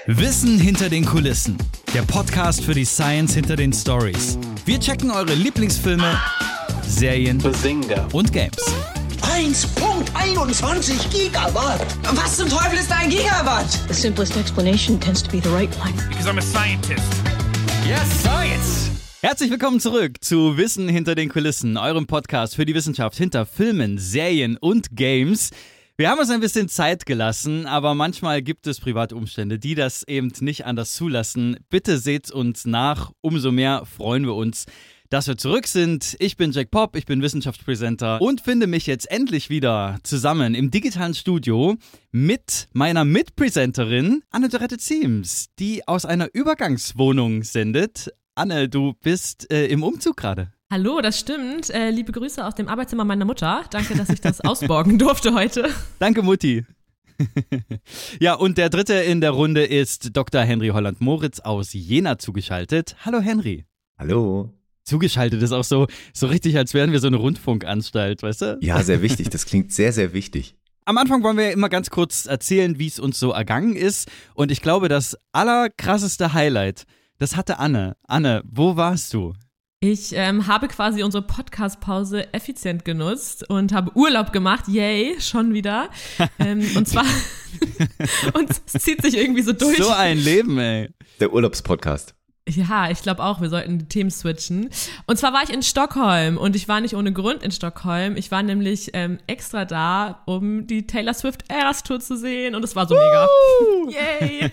Wissen hinter den Kulissen. Der Podcast für die Science hinter den Stories. Wir checken eure Lieblingsfilme, Serien und Games. 1.21 Gigawatt. Was zum Teufel ist ein Gigawatt? The simplest explanation tends to be the right one. Because I'm a scientist. Yes, Science! Herzlich willkommen zurück zu Wissen hinter den Kulissen, eurem Podcast für die Wissenschaft hinter Filmen, Serien und Games. Wir haben uns ein bisschen Zeit gelassen, aber manchmal gibt es private Umstände, die das eben nicht anders zulassen. Bitte seht uns nach, umso mehr freuen wir uns, dass wir zurück sind. Ich bin Jack Pop, ich bin Wissenschaftspräsenter und finde mich jetzt endlich wieder zusammen im digitalen Studio mit meiner Mitpräsenterin Anne-Dorette Ziems, die aus einer Übergangswohnung sendet. Anne, du bist im Umzug gerade. Hallo, das stimmt. Liebe Grüße aus dem Arbeitszimmer meiner Mutter. Danke, dass ich das ausborgen durfte heute. Danke, Mutti. Ja, und der dritte in der Runde ist Dr. Henry Holland-Moritz aus Jena zugeschaltet. Hallo, Henry. Hallo. Zugeschaltet ist auch so richtig, als wären wir so eine Rundfunkanstalt, weißt du? Ja, sehr wichtig. Das klingt sehr, sehr wichtig. Am Anfang wollen wir ja immer ganz kurz erzählen, wie es uns so ergangen ist. Und ich glaube, das allerkrasseste Highlight, das hatte Anne. Anne, wo warst du? Ich habe quasi unsere Podcast-Pause effizient genutzt und habe Urlaub gemacht. Yay, schon wieder. Und zwar, und es zieht sich irgendwie so durch. So ein Leben, ey. Der Urlaubspodcast. Ja, ich glaube auch, wir sollten die Themen switchen. Und zwar war ich in Stockholm und ich war nicht ohne Grund in Stockholm. Ich war nämlich extra da, um die Taylor Swift Eras Tour zu sehen und es war so mega. Yay!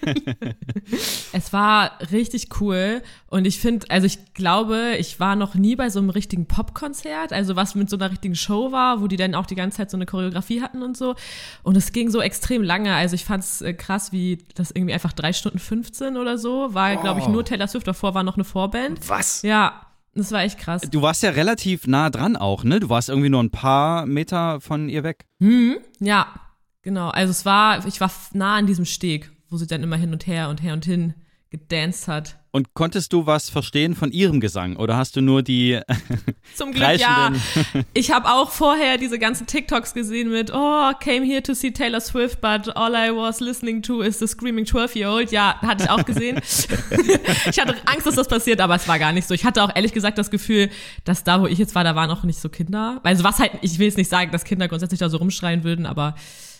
Es war richtig cool und ich finde, also ich glaube, ich war noch nie bei so einem richtigen Popkonzert, also was mit so einer richtigen Show war, wo die dann auch die ganze Zeit so eine Choreografie hatten und so. Und es ging so extrem lange, also ich fand's krass, wie das irgendwie einfach 3 Stunden 15 oder so, war, glaube ich, nur Taylor Swift. Davor war noch eine Vorband. Was? Ja, das war echt krass. Du warst ja relativ nah dran auch, ne? Du warst irgendwie nur ein paar Meter von ihr weg. Ja, genau. Also ich war nah an diesem Steg, wo sie dann immer hin und her und hin gedanced hat. Und konntest du was verstehen von ihrem Gesang oder hast du nur die Zum Glück, ja. Ich habe auch vorher diese ganzen TikToks gesehen mit came here to see Taylor Swift, but all I was listening to is the screaming 12-year-old. Ja, hatte ich auch gesehen. Ich hatte Angst, dass das passiert, aber es war gar nicht so. Ich hatte auch ehrlich gesagt das Gefühl, dass da, wo ich jetzt war, da waren noch nicht so Kinder. Also ich will jetzt nicht sagen, dass Kinder grundsätzlich da so rumschreien würden, aber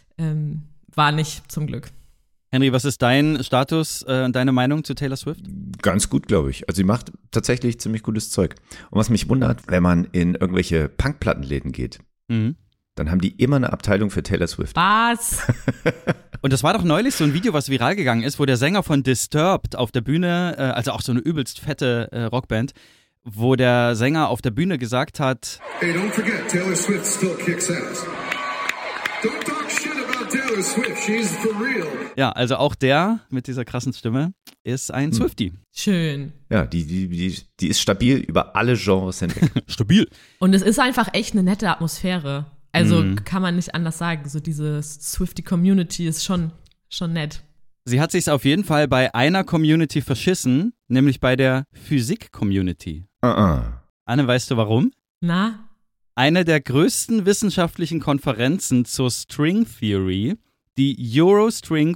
war nicht, zum Glück. Henry, was ist dein Status, deine Meinung zu Taylor Swift? Ganz gut, glaube ich. Also sie macht tatsächlich ziemlich gutes Zeug. Und was mich wundert, wenn man in irgendwelche Punkplattenläden geht, dann haben die immer eine Abteilung für Taylor Swift. Was? Und das war doch neulich so ein Video, was viral gegangen ist, wo der Sänger von Disturbed auf der Bühne, also auch so eine übelst fette Rockband, wo der Sänger auf der Bühne gesagt hat: Hey, don't forget, Taylor Swift still kicks ass. Don't talk shit about Taylor Swift, she's for real. Ja, also auch der mit dieser krassen Stimme ist ein Swiftie. Schön. Ja, die ist stabil über alle Genres hinweg. Stabil. Und es ist einfach echt eine nette Atmosphäre. Also kann man nicht anders sagen. So diese Swiftie-Community ist schon nett. Sie hat sich's auf jeden Fall bei einer Community verschissen, nämlich bei der Physik-Community. Anne, weißt du warum? Na? Eine der größten wissenschaftlichen Konferenzen zur String Theory, die Eurostrength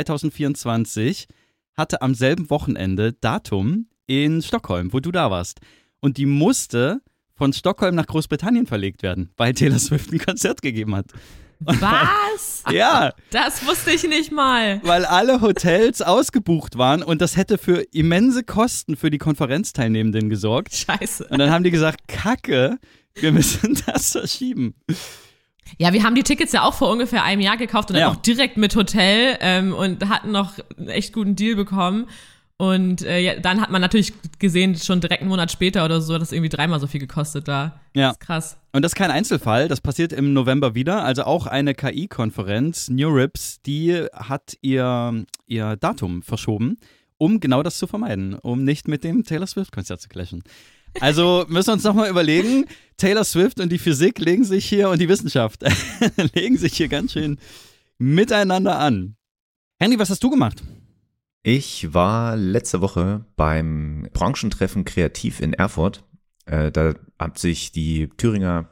2024, hatte am selben Wochenende Datum in Stockholm, wo du da warst. Und die musste von Stockholm nach Großbritannien verlegt werden, weil Taylor Swift ein Konzert gegeben hat. Was? Ja. Das wusste ich nicht mal. Weil alle Hotels ausgebucht waren und das hätte für immense Kosten für die Konferenzteilnehmenden gesorgt. Scheiße. Und dann haben die gesagt, Kacke, wir müssen das verschieben. Ja, wir haben die Tickets ja auch vor ungefähr einem Jahr gekauft und dann auch direkt mit Hotel und hatten noch einen echt guten Deal bekommen. Und dann hat man natürlich gesehen, schon direkt einen Monat später oder so, dass irgendwie 3-mal so viel gekostet da. Ja. Das ist krass. Und das ist kein Einzelfall, das passiert im November wieder. Also auch eine KI-Konferenz, NeurIPS, die hat ihr Datum verschoben, um genau das zu vermeiden, um nicht mit dem Taylor Swift-Konzert zu clashen. Also müssen wir uns nochmal überlegen, Taylor Swift und die Physik legen sich hier und die Wissenschaft legen sich hier ganz schön miteinander an. Henry, was hast du gemacht? Ich war letzte Woche beim Branchentreffen Kreativ in Erfurt. Da hat sich die Thüringer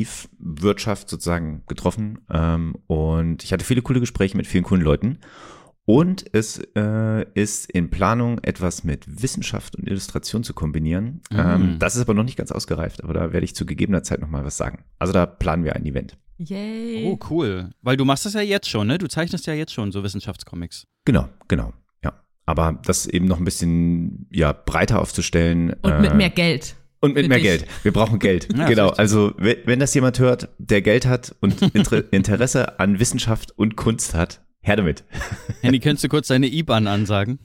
Kreativwirtschaft sozusagen getroffen und ich hatte viele coole Gespräche mit vielen coolen Leuten. Und es ist in Planung, etwas mit Wissenschaft und Illustration zu kombinieren. Das ist aber noch nicht ganz ausgereift, aber da werde ich zu gegebener Zeit nochmal was sagen. Also da planen wir ein Event. Yay. Oh, cool. Weil du machst das ja jetzt schon, ne? Du zeichnest ja jetzt schon so Wissenschaftscomics. Genau, ja. Aber das eben noch ein bisschen breiter aufzustellen. Und mit mehr Geld. Und mit mehr Geld. Wir brauchen Geld. Ja, genau. Also wenn das jemand hört, der Geld hat und Interesse an Wissenschaft und Kunst hat, her damit. Henny, könntest du kurz deine IBAN ansagen?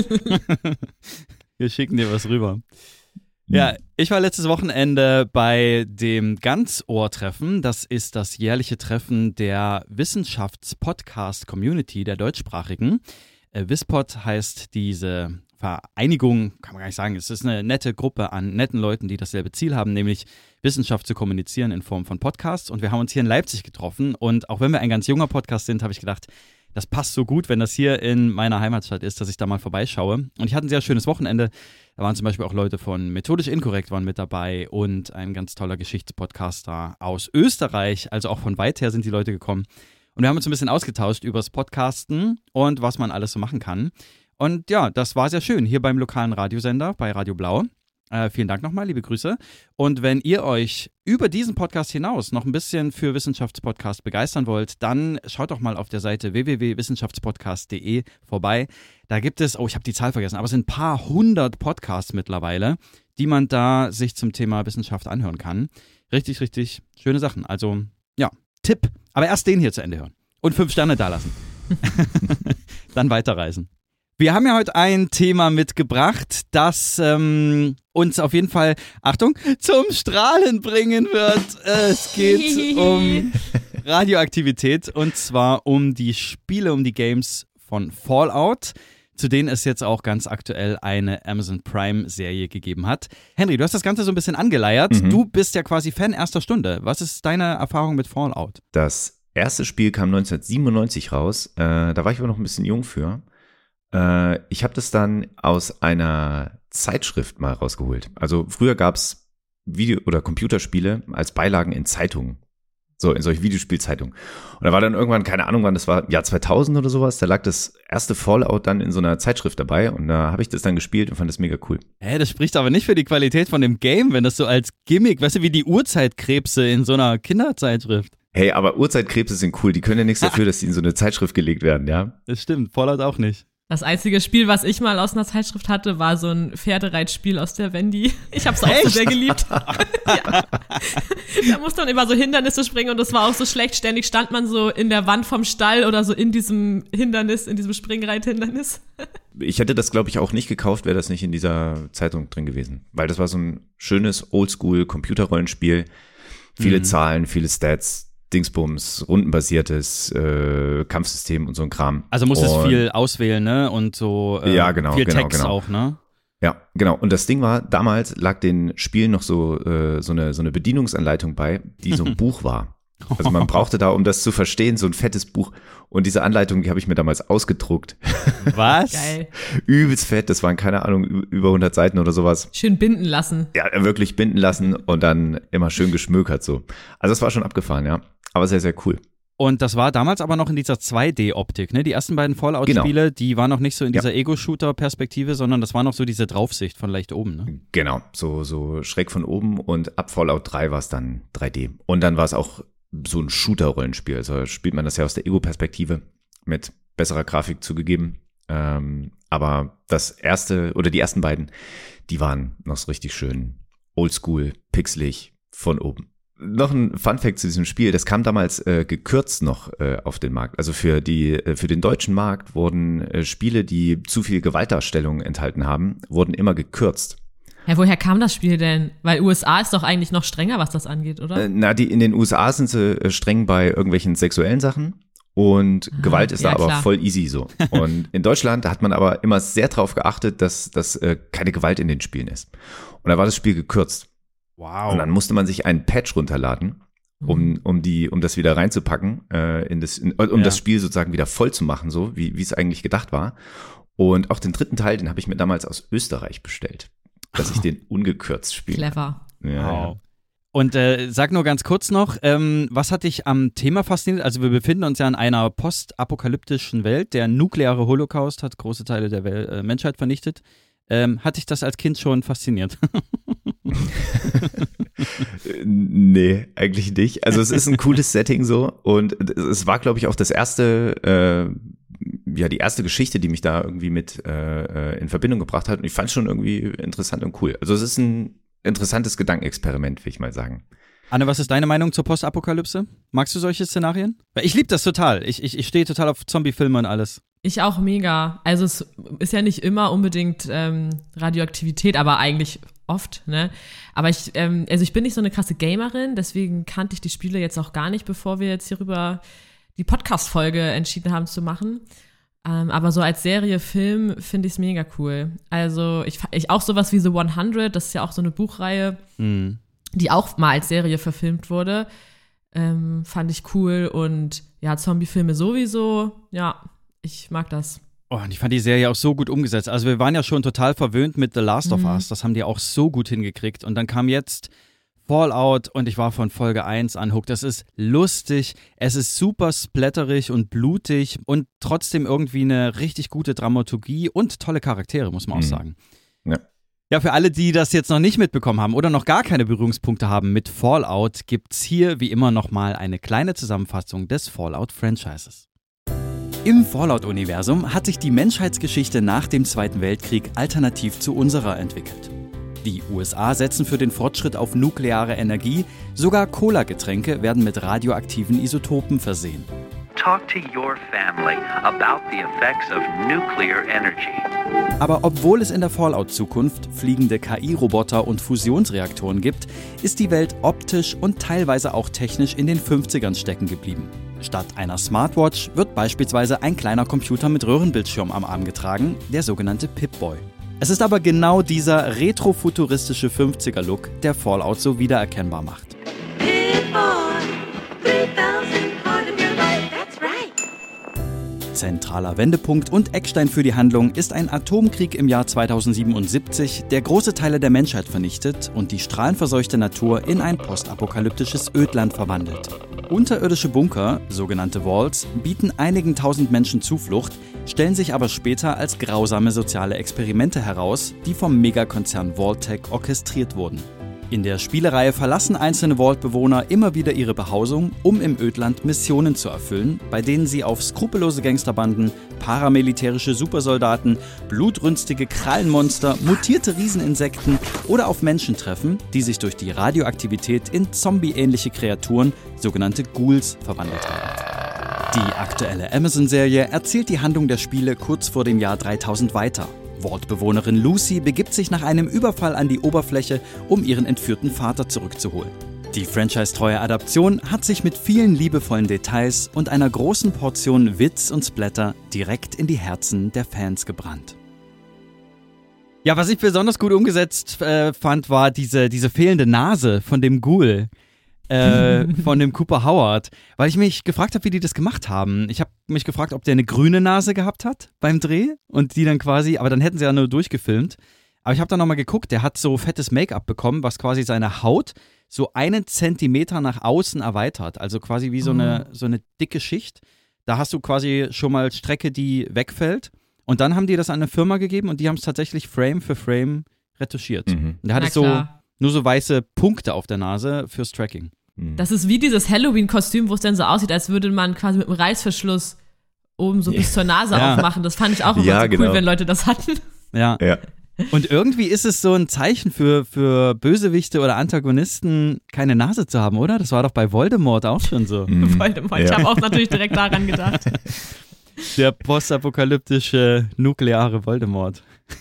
Wir schicken dir was rüber. Ja, ich war letztes Wochenende bei dem Ganzohr-Treffen. Das ist das jährliche Treffen der Wissenschafts-Podcast-Community, der deutschsprachigen. WISPOD heißt diese Vereinigung, kann man gar nicht sagen. Es ist eine nette Gruppe an netten Leuten, die dasselbe Ziel haben, nämlich Wissenschaft zu kommunizieren in Form von Podcasts. Und wir haben uns hier in Leipzig getroffen. Und auch wenn wir ein ganz junger Podcast sind, habe ich gedacht, das passt so gut, wenn das hier in meiner Heimatstadt ist, dass ich da mal vorbeischaue. Und ich hatte ein sehr schönes Wochenende. Da waren zum Beispiel auch Leute von Methodisch Inkorrekt waren mit dabei und ein ganz toller Geschichtspodcaster aus Österreich. Also auch von weit her sind die Leute gekommen. Und wir haben uns ein bisschen ausgetauscht über das Podcasten und was man alles so machen kann. Und ja, das war sehr schön hier beim lokalen Radiosender bei Radio Blau. Vielen Dank nochmal, liebe Grüße. Und wenn ihr euch über diesen Podcast hinaus noch ein bisschen für Wissenschaftspodcast begeistern wollt, dann schaut doch mal auf der Seite www.wissenschaftspodcast.de vorbei. Da gibt es, ich habe die Zahl vergessen, aber es sind ein paar hundert Podcasts mittlerweile, die man da sich zum Thema Wissenschaft anhören kann. Richtig, richtig schöne Sachen. Also ja, Tipp. Aber erst den hier zu Ende hören. Und 5 Sterne dalassen. Dann weiterreisen. Wir haben ja heute ein Thema mitgebracht, das uns auf jeden Fall, Achtung, zum Strahlen bringen wird. Es geht um Radioaktivität und zwar um die Spiele, um die Games von Fallout, zu denen es jetzt auch ganz aktuell eine Amazon Prime-Serie gegeben hat. Henry, du hast das Ganze so ein bisschen angeleiert. Du bist ja quasi Fan erster Stunde. Was ist deine Erfahrung mit Fallout? Das erste Spiel kam 1997 raus. Da war ich aber noch ein bisschen jung für. Ich habe das dann aus einer Zeitschrift mal rausgeholt. Also früher gab es Video- oder Computerspiele als Beilagen in Zeitungen. So, in solche Videospielzeitungen. Und da war dann irgendwann, keine Ahnung wann, das war Jahr 2000 oder sowas, da lag das erste Fallout dann in so einer Zeitschrift dabei und da habe ich das dann gespielt und fand das mega cool. Das spricht aber nicht für die Qualität von dem Game, wenn das so als Gimmick, weißt du, wie die Urzeitkrebse in so einer Kinderzeitschrift. Hey, aber Urzeitkrebse sind cool, die können ja nichts dafür, dass die in so eine Zeitschrift gelegt werden, ja? Das stimmt, Fallout auch nicht. Das einzige Spiel, was ich mal aus einer Zeitschrift hatte, war so ein Pferdereitspiel aus der Wendy. Ich hab's auch so sehr geliebt. Ja. Da musste man immer so Hindernisse springen und das war auch so schlecht. Ständig stand man so in der Wand vom Stall oder so in diesem Hindernis, in diesem Springreithindernis. Ich hätte das, glaube ich, auch nicht gekauft, wäre das nicht in dieser Zeitung drin gewesen. Weil das war so ein schönes Oldschool-Computerrollenspiel. Viele Zahlen, viele Stats, Dingsbums, rundenbasiertes Kampfsystem und so ein Kram. Also musstest viel auswählen, ne? Und so viel Text auch, ne? Ja, genau. Und das Ding war, damals lag den Spielen noch so eine Bedienungsanleitung bei, die so ein Buch war. Also man brauchte da, um das zu verstehen, so ein fettes Buch. Und diese Anleitung, die habe ich mir damals ausgedruckt. Was? Geil. Übelst fett, das waren, keine Ahnung, über 100 Seiten oder sowas. Schön binden lassen. Ja, wirklich binden lassen und dann immer schön geschmökert so. Also das war schon abgefahren, ja. Aber sehr, sehr cool. Und das war damals aber noch in dieser 2D-Optik, ne? Die ersten beiden Fallout-Spiele, die waren noch nicht so in dieser Ego-Shooter-Perspektive, sondern das war noch so diese Draufsicht von leicht oben, ne? Genau, so schräg von oben und ab Fallout 3 war es dann 3D. Und dann war es auch so ein Shooter-Rollenspiel. Also spielt man das ja aus der Ego-Perspektive mit besserer Grafik zugegeben. Aber das erste oder die ersten beiden, die waren noch so richtig schön oldschool, pixelig von oben. Noch ein Funfact zu diesem Spiel, das kam damals gekürzt noch auf den Markt. Also für den deutschen Markt wurden Spiele, die zu viel Gewaltdarstellung enthalten haben, wurden immer gekürzt. Ja, woher kam das Spiel denn? Weil USA ist doch eigentlich noch strenger, was das angeht, oder? In den USA sind sie streng bei irgendwelchen sexuellen Sachen und Gewalt ist da aber klar. voll easy so. Und in Deutschland hat man aber immer sehr drauf geachtet, dass keine Gewalt in den Spielen ist. Und da war das Spiel gekürzt. Wow. Und dann musste man sich einen Patch runterladen, um das wieder reinzupacken, das Spiel sozusagen wieder voll zu machen, so wie es eigentlich gedacht war. Und auch den dritten Teil, den habe ich mir damals aus Österreich bestellt, dass ich den ungekürzt spiele. Clever. Ja, wow. Und sag nur ganz kurz noch, was hat dich am Thema fasziniert? Also wir befinden uns ja in einer postapokalyptischen Welt. Der nukleare Holocaust hat große Teile der Menschheit vernichtet. Hat dich das als Kind schon fasziniert? Nee, eigentlich nicht. Also es ist ein cooles Setting so und es war, glaube ich, auch die erste Geschichte, die mich da irgendwie mit in Verbindung gebracht hat und ich fand es schon irgendwie interessant und cool. Also es ist ein interessantes Gedankenexperiment, will ich mal sagen. Anne, was ist deine Meinung zur Postapokalypse? Magst du solche Szenarien? Weil ich liebe das total. Ich stehe total auf Zombie-Filme und alles. Ich auch mega. Also es ist ja nicht immer unbedingt Radioaktivität, aber eigentlich oft, ne? Aber ich bin nicht so eine krasse Gamerin, deswegen kannte ich die Spiele jetzt auch gar nicht, bevor wir jetzt hierüber die Podcast-Folge entschieden haben zu machen. Aber so als Serie, Film finde ich es mega cool. Also ich auch sowas wie The 100, das ist ja auch so eine Buchreihe, die auch mal als Serie verfilmt wurde. Fand ich cool und ja, Zombie-Filme sowieso, ja, ich mag das. Oh, und ich fand die Serie auch so gut umgesetzt. Also wir waren ja schon total verwöhnt mit The Last of Us, das haben die auch so gut hingekriegt. Und dann kam jetzt Fallout und ich war von Folge 1 an hooked. Das ist lustig, es ist super splatterig und blutig und trotzdem irgendwie eine richtig gute Dramaturgie und tolle Charaktere, muss man auch sagen. Ja. Ja, für alle, die das jetzt noch nicht mitbekommen haben oder noch gar keine Berührungspunkte haben mit Fallout, gibt's hier wie immer nochmal eine kleine Zusammenfassung des Fallout-Franchises. Im Fallout-Universum hat sich die Menschheitsgeschichte nach dem Zweiten Weltkrieg alternativ zu unserer entwickelt. Die USA setzen für den Fortschritt auf nukleare Energie, sogar Cola-Getränke werden mit radioaktiven Isotopen versehen. Talk to your family about the effects of nuclear energy. Aber obwohl es in der Fallout-Zukunft fliegende KI-Roboter und Fusionsreaktoren gibt, ist die Welt optisch und teilweise auch technisch in den 50ern stecken geblieben. Statt einer Smartwatch wird beispielsweise ein kleiner Computer mit Röhrenbildschirm am Arm getragen, der sogenannte Pip-Boy. Es ist aber genau dieser retrofuturistische 50er-Look, der Fallout so wiedererkennbar macht. Zentraler Wendepunkt und Eckstein für die Handlung ist ein Atomkrieg im Jahr 2077, der große Teile der Menschheit vernichtet und die strahlenverseuchte Natur in ein postapokalyptisches Ödland verwandelt. Unterirdische Bunker, sogenannte Vaults, bieten einigen tausend Menschen Zuflucht, stellen sich aber später als grausame soziale Experimente heraus, die vom Megakonzern Vault-Tec orchestriert wurden. In der Spielereihe verlassen einzelne Vault-Bewohner immer wieder ihre Behausung, um im Ödland Missionen zu erfüllen, bei denen sie auf skrupellose Gangsterbanden, paramilitärische Supersoldaten, blutrünstige Krallenmonster, mutierte Rieseninsekten oder auf Menschen treffen, die sich durch die Radioaktivität in zombie-ähnliche Kreaturen, sogenannte Ghouls, verwandelt haben. Die aktuelle Amazon-Serie erzählt die Handlung der Spiele kurz vor dem Jahr 3000 weiter. Vault-Bewohnerin Lucy begibt sich nach einem Überfall an die Oberfläche, um ihren entführten Vater zurückzuholen. Die franchise-treue Adaption hat sich mit vielen liebevollen Details und einer großen Portion Witz und Splatter direkt in die Herzen der Fans gebrannt. Ja, was ich besonders gut umgesetzt fand, war diese fehlende Nase von dem Ghoul. Von dem Cooper Howard, weil ich mich gefragt habe, wie die das gemacht haben. Ich habe mich gefragt, ob der eine grüne Nase gehabt hat beim Dreh und die dann quasi, aber dann hätten sie ja nur durchgefilmt. Aber ich habe dann nochmal geguckt, der hat so fettes Make-up bekommen, was quasi seine Haut so 1 Zentimeter nach außen erweitert. Also quasi wie so eine dicke Schicht. Da hast du quasi schon mal Strecke, die wegfällt. Und dann haben die das an eine Firma gegeben und die haben es tatsächlich Frame für Frame retuschiert. Und der hatte nur so weiße Punkte auf der Nase fürs Tracking. Das ist wie dieses Halloween-Kostüm, wo es dann so aussieht, als würde man quasi mit einem Reißverschluss oben so bis zur Nase aufmachen. Das fand ich auch immer so cool, wenn Leute das hatten. Ja. Und irgendwie ist es so ein Zeichen für Bösewichte oder Antagonisten, keine Nase zu haben, oder? Das war doch bei Voldemort auch schon so. Voldemort, ich habe auch natürlich direkt daran gedacht. Der postapokalyptische, nukleare Voldemort.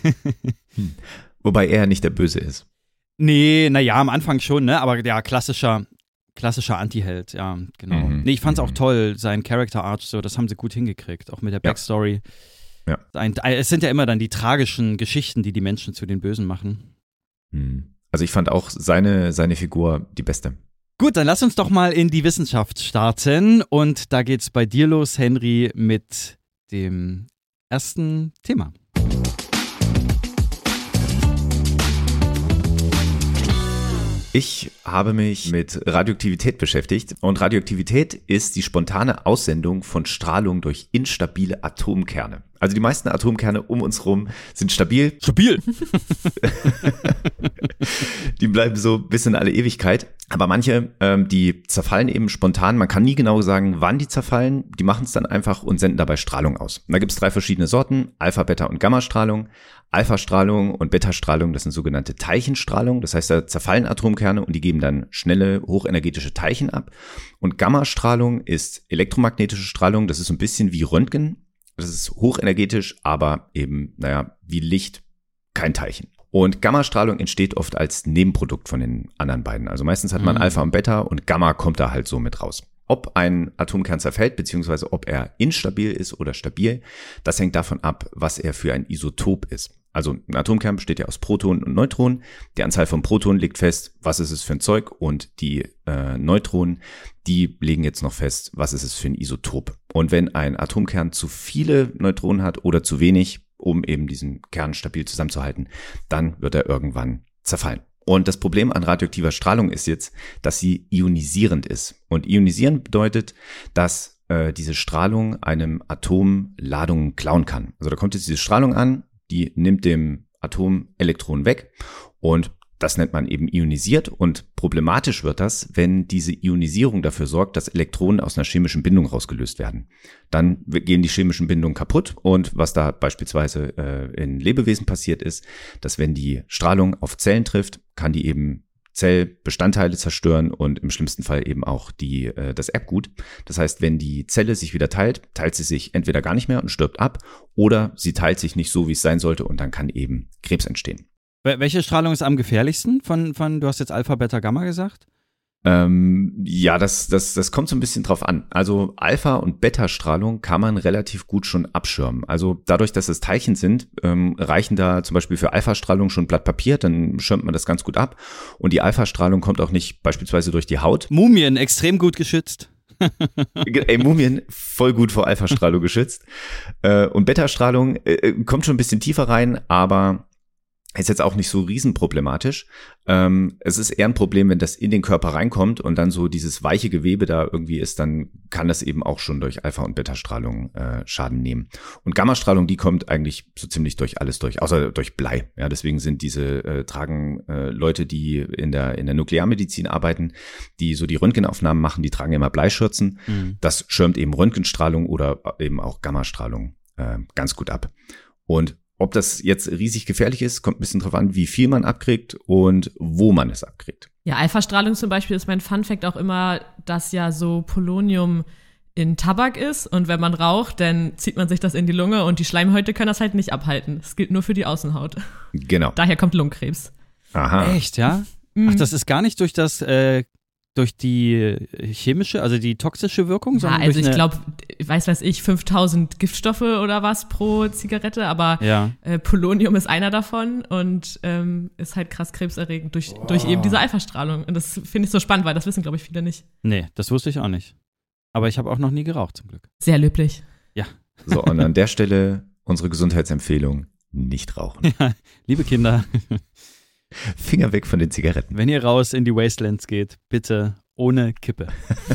Wobei er nicht der Böse ist. Nee, naja, am Anfang schon, ne? Aber ja, klassischer Anti-Held, ja, genau. Nee, ich fand's auch toll, sein Character Arc, so, das haben sie gut hingekriegt, auch mit der Backstory. Ja. Es sind ja immer dann die tragischen Geschichten, die Menschen zu den Bösen machen. Also ich fand auch seine Figur die beste. Gut, dann lass uns doch mal in die Wissenschaft starten und da geht's bei dir los, Henry, mit dem ersten Thema. Ich habe mich mit Radioaktivität beschäftigt und Radioaktivität ist die spontane Aussendung von Strahlung durch instabile Atomkerne. Also die meisten Atomkerne um uns rum sind stabil. Stabil. Die bleiben so bis in alle Ewigkeit. Aber manche, die zerfallen eben spontan. Man kann nie genau sagen, wann die zerfallen. Die machen es dann einfach und senden dabei Strahlung aus. Und da gibt es 3 verschiedene Sorten. Alpha-, Beta- und Gammastrahlung. Alpha-Strahlung und Beta-Strahlung, das sind sogenannte Teilchenstrahlung. Das heißt, da zerfallen Atomkerne und die geben dann schnelle, hochenergetische Teilchen ab. Und Gammastrahlung ist elektromagnetische Strahlung. Das ist so ein bisschen wie Röntgen. Das ist hochenergetisch, aber eben, wie Licht, kein Teilchen. Und Gammastrahlung entsteht oft als Nebenprodukt von den anderen beiden. Also meistens hat man Alpha und Beta und Gamma kommt da halt so mit raus. Ob ein Atomkern zerfällt, beziehungsweise ob er instabil ist oder stabil, das hängt davon ab, was er für ein Isotop ist. Also ein Atomkern besteht ja aus Protonen und Neutronen. Die Anzahl von Protonen legt fest, was ist es für ein Zeug, und die Neutronen, die legen jetzt noch fest, was ist es für ein Isotop. Und wenn ein Atomkern zu viele Neutronen hat oder zu wenig, um eben diesen Kern stabil zusammenzuhalten, dann wird er irgendwann zerfallen. Und das Problem an radioaktiver Strahlung ist jetzt, dass sie ionisierend ist. Und ionisierend bedeutet, dass diese Strahlung einem Atom Ladungen klauen kann. Also da kommt jetzt diese Strahlung an, die nimmt dem Atom Elektronen weg und das nennt man eben ionisiert, und problematisch wird das, wenn diese Ionisierung dafür sorgt, dass Elektronen aus einer chemischen Bindung rausgelöst werden. Dann gehen die chemischen Bindungen kaputt, und was da beispielsweise in Lebewesen passiert ist, dass wenn die Strahlung auf Zellen trifft, kann die eben Zellbestandteile zerstören und im schlimmsten Fall eben auch das Erbgut. Das heißt, wenn die Zelle sich wieder teilt, teilt sie sich entweder gar nicht mehr und stirbt ab, oder sie teilt sich nicht so, wie es sein sollte, und dann kann eben Krebs entstehen. Welche Strahlung ist am gefährlichsten du hast jetzt Alpha, Beta, Gamma gesagt? Ja, das kommt so ein bisschen drauf an. Also Alpha- und Beta-Strahlung kann man relativ gut schon abschirmen. Also dadurch, dass es Teilchen sind, reichen da zum Beispiel für Alpha-Strahlung schon ein Blatt Papier, dann schirmt man das ganz gut ab. Und die Alpha-Strahlung kommt auch nicht beispielsweise durch die Haut. Mumien, extrem gut geschützt. Mumien, voll gut vor Alpha-Strahlung geschützt. Und Beta-Strahlung kommt schon ein bisschen tiefer rein, aber ist jetzt auch nicht so riesenproblematisch. Es ist eher ein Problem, wenn das in den Körper reinkommt und dann so dieses weiche Gewebe da irgendwie ist, dann kann das eben auch schon durch Alpha- und Beta-Strahlung Schaden nehmen. Und Gammastrahlung, die kommt eigentlich so ziemlich durch alles durch, außer durch Blei. Ja, deswegen sind tragen Leute, die in der Nuklearmedizin arbeiten, die so die Röntgenaufnahmen machen, die tragen immer Bleischürzen. Mhm. Das schirmt eben Röntgenstrahlung oder eben auch Gammastrahlung ganz gut ab. Und ob das jetzt riesig gefährlich ist, kommt ein bisschen drauf an, wie viel man abkriegt und wo man es abkriegt. Ja, Alpha-Strahlung zum Beispiel ist mein Funfact auch immer, dass ja so Polonium in Tabak ist, und wenn man raucht, dann zieht man sich das in die Lunge und die Schleimhäute können das halt nicht abhalten. Das gilt nur für die Außenhaut. Genau. Daher kommt Lungenkrebs. Aha. Echt, ja? Ach, das ist gar nicht durch die chemische, also die toxische Wirkung? Ja, also ich glaube, weiß ich, 5000 Giftstoffe oder was pro Zigarette, aber Polonium ist einer davon und ist halt krass krebserregend durch eben diese Alpha-Strahlung. Und das finde ich so spannend, weil das wissen, glaube ich, viele nicht. Nee, das wusste ich auch nicht. Aber ich habe auch noch nie geraucht, zum Glück. Sehr löblich. Ja. So, und an der Stelle unsere Gesundheitsempfehlung: nicht rauchen. Ja, liebe Kinder, Finger weg von den Zigaretten. wenn ihr raus in die Wastelands geht, bitte ohne Kippe.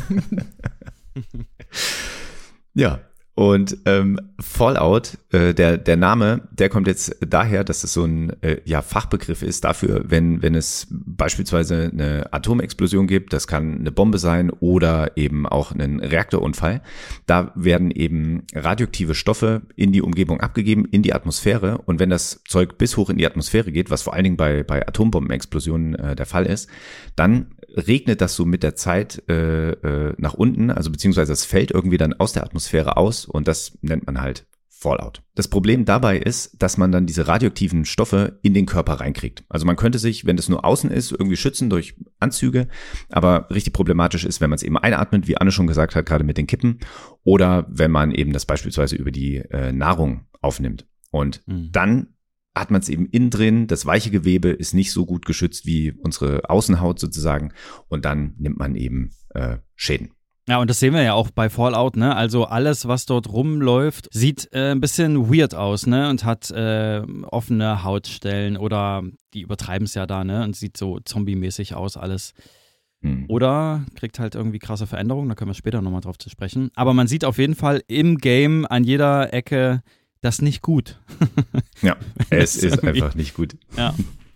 Ja, und Fallout, der Name, der kommt jetzt daher, dass es so ein Fachbegriff ist dafür, wenn es beispielsweise eine Atomexplosion gibt, das kann eine Bombe sein oder eben auch ein Reaktorunfall. Da werden eben radioaktive Stoffe in die Umgebung abgegeben, in die Atmosphäre, und wenn das Zeug bis hoch in die Atmosphäre geht, was vor allen Dingen bei Atombombenexplosionen der Fall ist, dann regnet das so mit der Zeit nach unten, also beziehungsweise es fällt irgendwie dann aus der Atmosphäre aus, und das nennt man halt Fallout. Das Problem dabei ist, dass man dann diese radioaktiven Stoffe in den Körper reinkriegt. Also man könnte sich, wenn das nur außen ist, irgendwie schützen durch Anzüge, aber richtig problematisch ist, wenn man es eben einatmet, wie Anne schon gesagt hat, gerade mit den Kippen, oder wenn man eben das beispielsweise über die Nahrung aufnimmt. Und dann hat man es eben innen drin, das weiche Gewebe ist nicht so gut geschützt wie unsere Außenhaut sozusagen, und dann nimmt man eben Schäden. Ja, und das sehen wir ja auch bei Fallout, ne? Also alles, was dort rumläuft, sieht ein bisschen weird aus, ne? Und hat offene Hautstellen oder die übertreiben es ja da, ne? Und sieht so zombie-mäßig aus alles. Oder kriegt halt irgendwie krasse Veränderungen, da können wir später nochmal drauf zu sprechen. Aber man sieht auf jeden Fall im Game an jeder Ecke das nicht gut. Ja, es ist einfach nicht gut. Ja.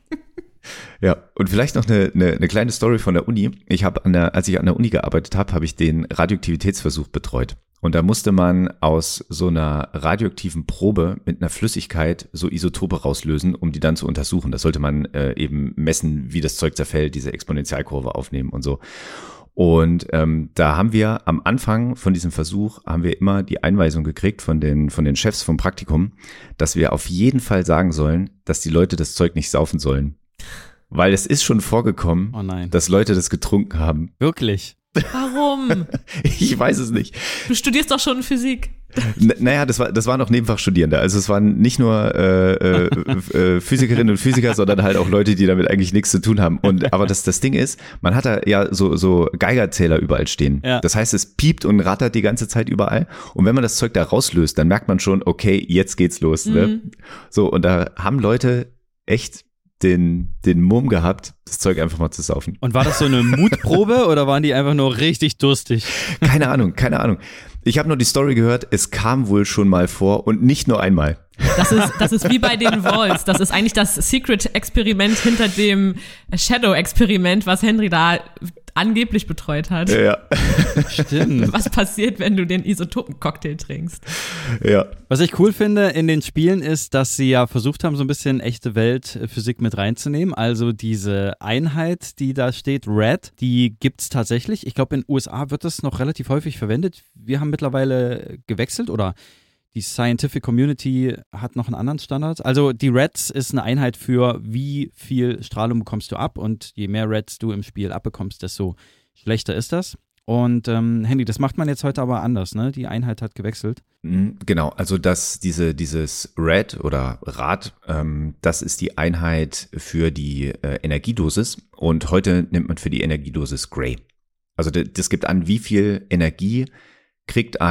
Ja, und vielleicht noch eine kleine Story von der Uni. Als ich an der Uni gearbeitet habe ich den Radioaktivitätsversuch betreut. Und da musste man aus so einer radioaktiven Probe mit einer Flüssigkeit so Isotope rauslösen, um die dann zu untersuchen. Das sollte man eben messen, wie das Zeug zerfällt, diese Exponentialkurve aufnehmen und so. Und da haben wir am Anfang von diesem Versuch immer die Einweisung gekriegt von den Chefs vom Praktikum, dass wir auf jeden Fall sagen sollen, dass die Leute das Zeug nicht saufen sollen. Weil es ist schon vorgekommen, dass Leute das getrunken haben. Wirklich? Warum? Ich weiß es nicht. Du studierst doch schon Physik. Naja, das waren auch Nebenfachstudierende. Also es waren nicht nur Physikerinnen und Physiker, sondern halt auch Leute, die damit eigentlich nichts zu tun haben. Aber das Ding ist, man hat da ja so Geigerzähler überall stehen. Ja. Das heißt, es piept und rattert die ganze Zeit überall. Und wenn man das Zeug da rauslöst, dann merkt man schon, okay, jetzt geht's los. Ne? So, und da haben Leute echt den Mumm gehabt, das Zeug einfach mal zu saufen. Und war das so eine Mutprobe oder waren die einfach nur richtig durstig? Keine Ahnung. Ich habe nur die Story gehört, es kam wohl schon mal vor und nicht nur einmal. Das ist wie bei den Walls. Das ist eigentlich das Secret-Experiment hinter dem Shadow-Experiment, was Henry da angeblich betreut hat. Ja. Stimmt. Was passiert, wenn du den Isotopen-Cocktail trinkst? Ja. Was ich cool finde in den Spielen ist, dass sie ja versucht haben, so ein bisschen echte Weltphysik mit reinzunehmen. Also diese Einheit, die da steht, RED, die gibt's tatsächlich. Ich glaube, in den USA wird das noch relativ häufig verwendet. Wir haben mittlerweile gewechselt oder die Scientific Community hat noch einen anderen Standard. Also die Reds ist eine Einheit für, wie viel Strahlung bekommst du ab, und je mehr Reds du im Spiel abbekommst, desto schlechter ist das. Und Henry, das macht man jetzt heute aber anders, ne? Die Einheit hat gewechselt. Genau, also dieses Red oder Rad, das ist die Einheit für die Energiedosis, und heute nimmt man für die Energiedosis Gray. Also das gibt an, wie viel Energie kriegt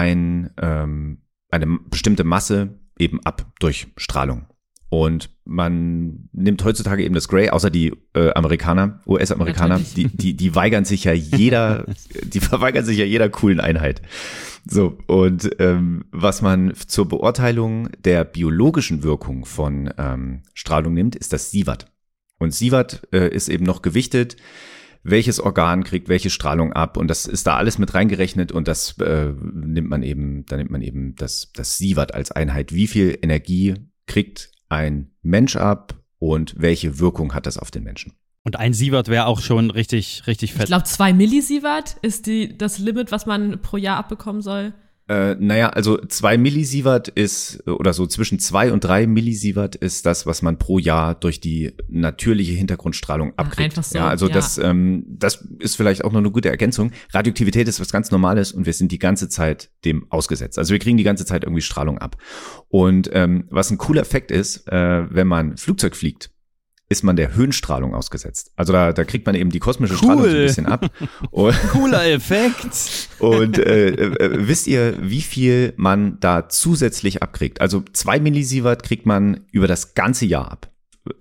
eine bestimmte Masse eben ab durch Strahlung. Und man nimmt heutzutage eben das Gray, außer die US-Amerikaner, die weigern sich ja jeder coolen Einheit. So, und was man zur Beurteilung der biologischen Wirkung von Strahlung nimmt, ist das Sievert. Und Sievert ist eben noch gewichtet, welches Organ kriegt welche Strahlung ab, und das ist da alles mit reingerechnet, und das nimmt man eben das Sievert als Einheit. Wie viel Energie kriegt ein Mensch ab und welche Wirkung hat das auf den Menschen? Und ein Sievert wäre auch schon richtig fett. Ich glaube, 2 Millisievert ist das Limit, was man pro Jahr abbekommen soll. Also 2 Millisievert ist, oder so zwischen 2 und 3 Millisievert ist das, was man pro Jahr durch die natürliche Hintergrundstrahlung abkriegt. Einfach so, ja, also ja. Das ist vielleicht auch noch eine gute Ergänzung. Radioaktivität ist was ganz Normales, und wir sind die ganze Zeit dem ausgesetzt. Also wir kriegen die ganze Zeit irgendwie Strahlung ab. Und was ein cooler Effekt ist, wenn man Flugzeug fliegt, ist man der Höhenstrahlung ausgesetzt. Also da kriegt man eben die kosmische Strahlung so ein bisschen ab. Cooler Effekt. Und wisst ihr, wie viel man da zusätzlich abkriegt? Also 2 Millisievert kriegt man über das ganze Jahr ab.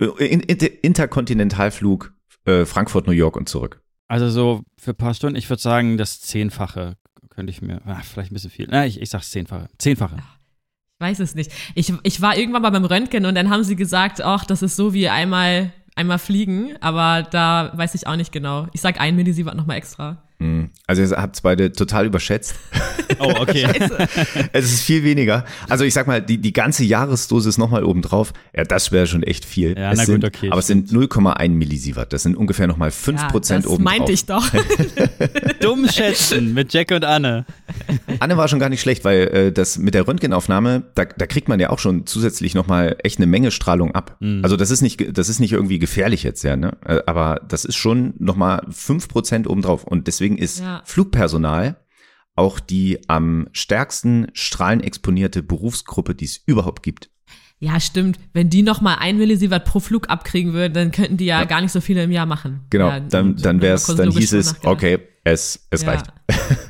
Interkontinentalflug Frankfurt, New York und zurück. Also so für ein paar Stunden, ich würde sagen, das 10-fache könnte ich mir, vielleicht ein bisschen viel. Na, ich sag's 10-fache. 10-fache. Ich weiß es nicht. Ich war irgendwann mal beim Röntgen, und dann haben sie gesagt, ach, das ist so wie einmal fliegen, aber da weiß ich auch nicht genau. Ich sag 1 Millisievert nochmal extra. Also ihr habt es beide total überschätzt. Oh, okay. Es ist viel weniger. Also ich sag mal, die ganze Jahresdosis nochmal obendrauf, ja, das wäre schon echt viel. Ja, na gut, okay. Aber es sind 0,1 Millisievert. Das sind ungefähr nochmal 5% obendrauf. Das meinte ich doch. Dumm schätzen mit Jack und Anne. Anne war schon gar nicht schlecht, weil das mit der Röntgenaufnahme, da kriegt man ja auch schon zusätzlich nochmal echt eine Menge Strahlung ab. Also das ist nicht irgendwie gefährlich jetzt, ja, ne? Aber das ist schon nochmal 5% obendrauf. Und deswegen ist Flugpersonal auch die am stärksten strahlenexponierte Berufsgruppe, die es überhaupt gibt. Ja, stimmt. Wenn die nochmal 1 Millisievert pro Flug abkriegen würden, dann könnten die ja gar nicht so viele im Jahr machen. Genau, ja, dann hieß es, okay, es reicht.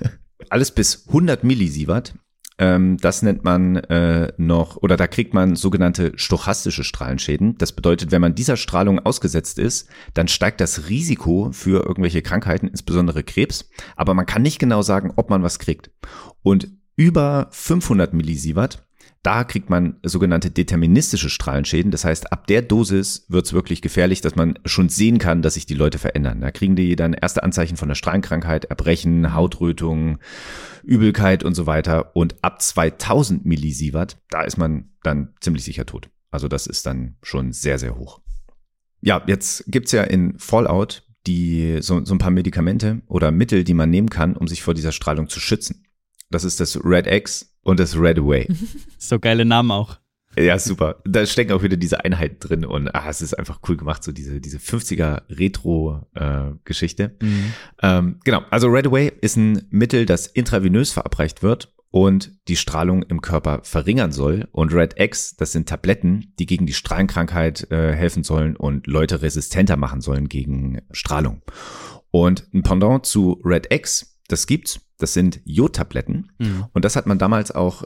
alles bis 100 Millisievert. Das nennt man da kriegt man sogenannte stochastische Strahlenschäden. Das bedeutet, wenn man dieser Strahlung ausgesetzt ist, dann steigt das Risiko für irgendwelche Krankheiten, insbesondere Krebs. Aber man kann nicht genau sagen, ob man was kriegt. Und über 500 Millisievert, da kriegt man sogenannte deterministische Strahlenschäden. Das heißt, ab der Dosis wird es wirklich gefährlich, dass man schon sehen kann, dass sich die Leute verändern. Da kriegen die dann erste Anzeichen von der Strahlenkrankheit, Erbrechen, Hautrötung, Übelkeit und so weiter. Und ab 2000 Millisievert, da ist man dann ziemlich sicher tot. Also das ist dann schon sehr, sehr hoch. Ja, jetzt gibt's ja in Fallout so ein paar Medikamente oder Mittel, die man nehmen kann, um sich vor dieser Strahlung zu schützen. Das ist das Red X und das Red Away. So geile Namen auch. Ja, super. Da stecken auch wieder diese Einheiten drin und es ist einfach cool gemacht, so diese 50er Retro-Geschichte. Genau, also Red Away ist ein Mittel, das intravenös verabreicht wird und die Strahlung im Körper verringern soll. Und Red X, das sind Tabletten, die gegen die Strahlenkrankheit helfen sollen und Leute resistenter machen sollen gegen Strahlung. Und ein Pendant zu Red X, das gibt's. Das sind Jodtabletten. Und das hat man damals auch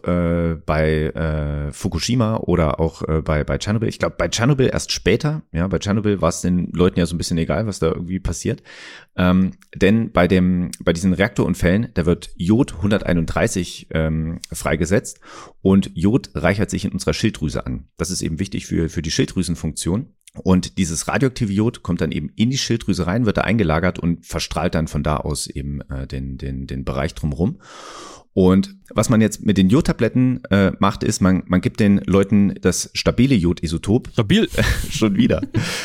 bei Fukushima oder auch bei Tschernobyl. Ich glaube, bei Tschernobyl erst später. Ja, bei Tschernobyl war es den Leuten ja so ein bisschen egal, was da irgendwie passiert. Denn bei diesen Reaktorunfällen, da wird Jod 131 freigesetzt und Jod reichert sich in unserer Schilddrüse an. Das ist eben wichtig für die Schilddrüsenfunktion. Und dieses radioaktive Jod kommt dann eben in die Schilddrüse rein, wird da eingelagert und verstrahlt dann von da aus eben den Bereich drumherum. Und was man jetzt mit den Jodtabletten macht, ist, man gibt den Leuten das stabile Jodisotop. Stabil. Schon wieder.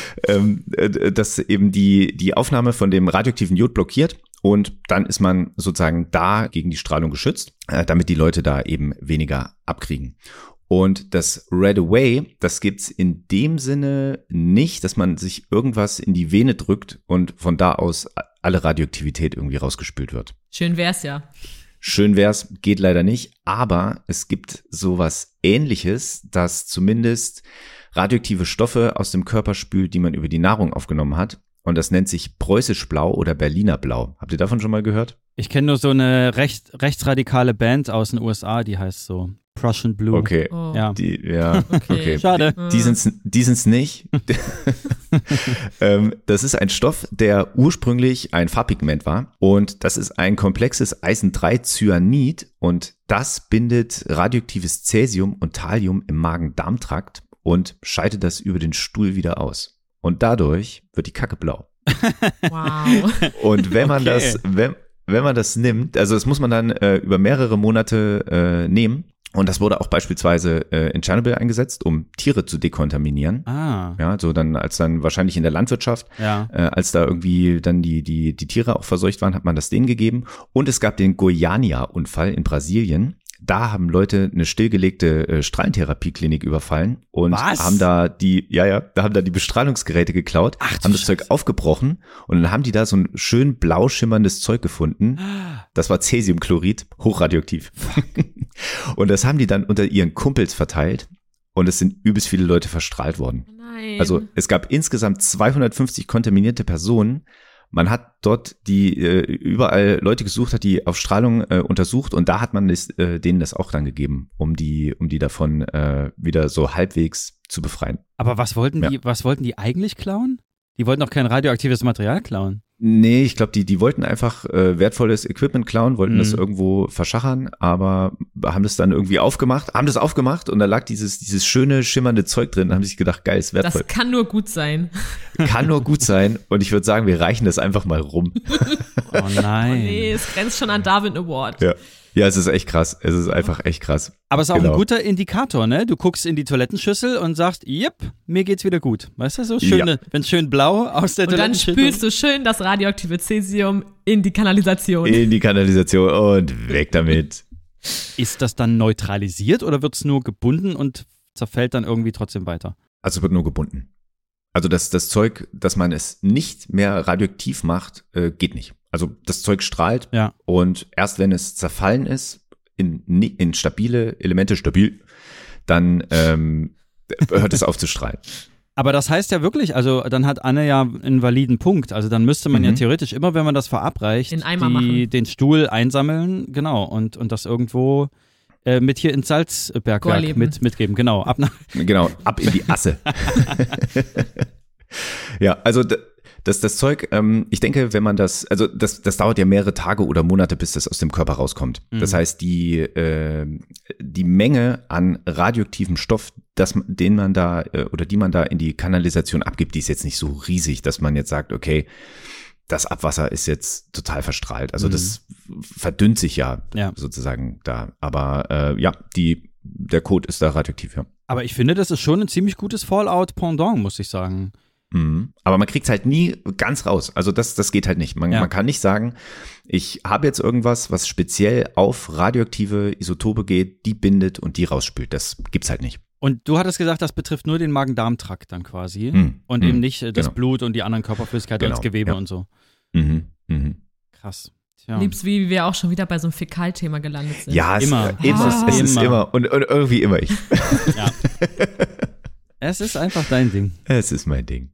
Das eben die Aufnahme von dem radioaktiven Jod blockiert. Und dann ist man sozusagen da gegen die Strahlung geschützt, damit die Leute da eben weniger abkriegen. Und das Red Away, das gibt's in dem Sinne nicht, dass man sich irgendwas in die Vene drückt und von da aus alle Radioaktivität irgendwie rausgespült wird. Schön wär's ja. Schön wär's, geht leider nicht, aber es gibt sowas Ähnliches, das zumindest radioaktive Stoffe aus dem Körper spült, die man über die Nahrung aufgenommen hat. Und das nennt sich Preußisch Blau oder Berliner Blau. Habt ihr davon schon mal gehört? Ich kenne nur so eine rechtsradikale Band aus den USA, die heißt so Prussian Blue. Okay. Oh. Ja. Okay. Schade. Die sind's nicht. Das ist ein Stoff, der ursprünglich ein Farbpigment war. Und das ist ein komplexes Eisen-3-Cyanid. Und das bindet radioaktives Cäsium und Thallium im Magen-Darm-Trakt und scheidet das über den Stuhl wieder aus. Und dadurch wird die Kacke blau. Wow. Und wenn man wenn man das nimmt, also das muss man dann über mehrere Monate nehmen. Und das wurde auch beispielsweise in Tschernobyl eingesetzt, um Tiere zu dekontaminieren. Ja, so dann wahrscheinlich in der Landwirtschaft, als da irgendwie dann die Tiere auch verseucht waren, hat man das denen gegeben. Und es gab den Goiânia-Unfall in Brasilien. Da haben Leute eine stillgelegte Strahlentherapieklinik überfallen und haben da die Bestrahlungsgeräte geklaut, haben das Zeug aufgebrochen und dann haben die da so ein schön blau schimmerndes Zeug gefunden. Das war Cäsiumchlorid, hochradioaktiv. Und das haben die dann unter ihren Kumpels verteilt und es sind übelst viele Leute verstrahlt worden. Nein. Also es gab insgesamt 250 kontaminierte Personen. Man hat dort überall Leute gesucht, hat die auf Strahlung untersucht und da hat man denen das auch dann gegeben, um die davon wieder so halbwegs zu befreien. Aber was wollten die eigentlich klauen? Die wollten doch kein radioaktives Material klauen. Nee, ich glaube, die wollten einfach wertvolles Equipment klauen, wollten das irgendwo verschachern, aber haben das dann irgendwie aufgemacht und da lag dieses schöne, schimmernde Zeug drin, haben sich gedacht, geil, ist wertvoll. Das kann nur gut sein. Kann nur gut sein und ich würde sagen, wir reichen das einfach mal rum. Oh nein. Oh nee, es grenzt schon an Darwin Award. Ja, es ist echt krass. Es ist einfach echt krass. Aber es ist auch ein guter Indikator, ne? Du guckst in die Toilettenschüssel und sagst, yep, mir geht's wieder gut. Weißt du, so schön, wenn es schön blau aus der Toilettenschüssel. Und dann spülst du schön das radioaktive Cäsium in die Kanalisation. In die Kanalisation und weg damit. Ist das dann neutralisiert oder wird's nur gebunden und zerfällt dann irgendwie trotzdem weiter? Also wird nur gebunden. Also das Zeug, dass man es nicht mehr radioaktiv macht, geht nicht. Also das Zeug strahlt und erst wenn es zerfallen ist, in stabile Elemente, dann hört es auf zu strahlen. Aber das heißt ja wirklich, also dann hat Anne ja einen validen Punkt. Also dann müsste man ja theoretisch immer, wenn man das verabreicht, Den Eimer machen. den Stuhl einsammeln, genau, und das irgendwo mit hier ins Salzbergwerk Gorleben. mitgeben. Genau, ab in die Asse. Ja, also das Zeug, ich denke, wenn man das dauert ja mehrere Tage oder Monate, bis das aus dem Körper rauskommt. Das heißt, die Menge an radioaktivem Stoff, die man da in die Kanalisation abgibt, die ist jetzt nicht so riesig, dass man jetzt sagt, okay, das Abwasser ist jetzt total verstrahlt. Also das verdünnt sich ja sozusagen da. Aber der Kot ist da radioaktiv, ja. Aber ich finde, das ist schon ein ziemlich gutes Fallout-Pendant, muss ich sagen. Aber man kriegt's halt nie ganz raus. Also das geht halt nicht. Man kann nicht sagen, ich habe jetzt irgendwas, was speziell auf radioaktive Isotope geht, die bindet und die rausspült. Das gibt's halt nicht. Und du hattest gesagt, das betrifft nur den Magen-Darm-Trakt dann quasi und eben nicht das Blut und die anderen Körperflüssigkeiten und das Gewebe und so. Krass. Tja. Liebst, wie wir auch schon wieder bei so einem Fäkalthema gelandet sind. Ja, es ist Immer. immer und irgendwie immer ich. Ja. Es ist einfach dein Ding. Es ist mein Ding.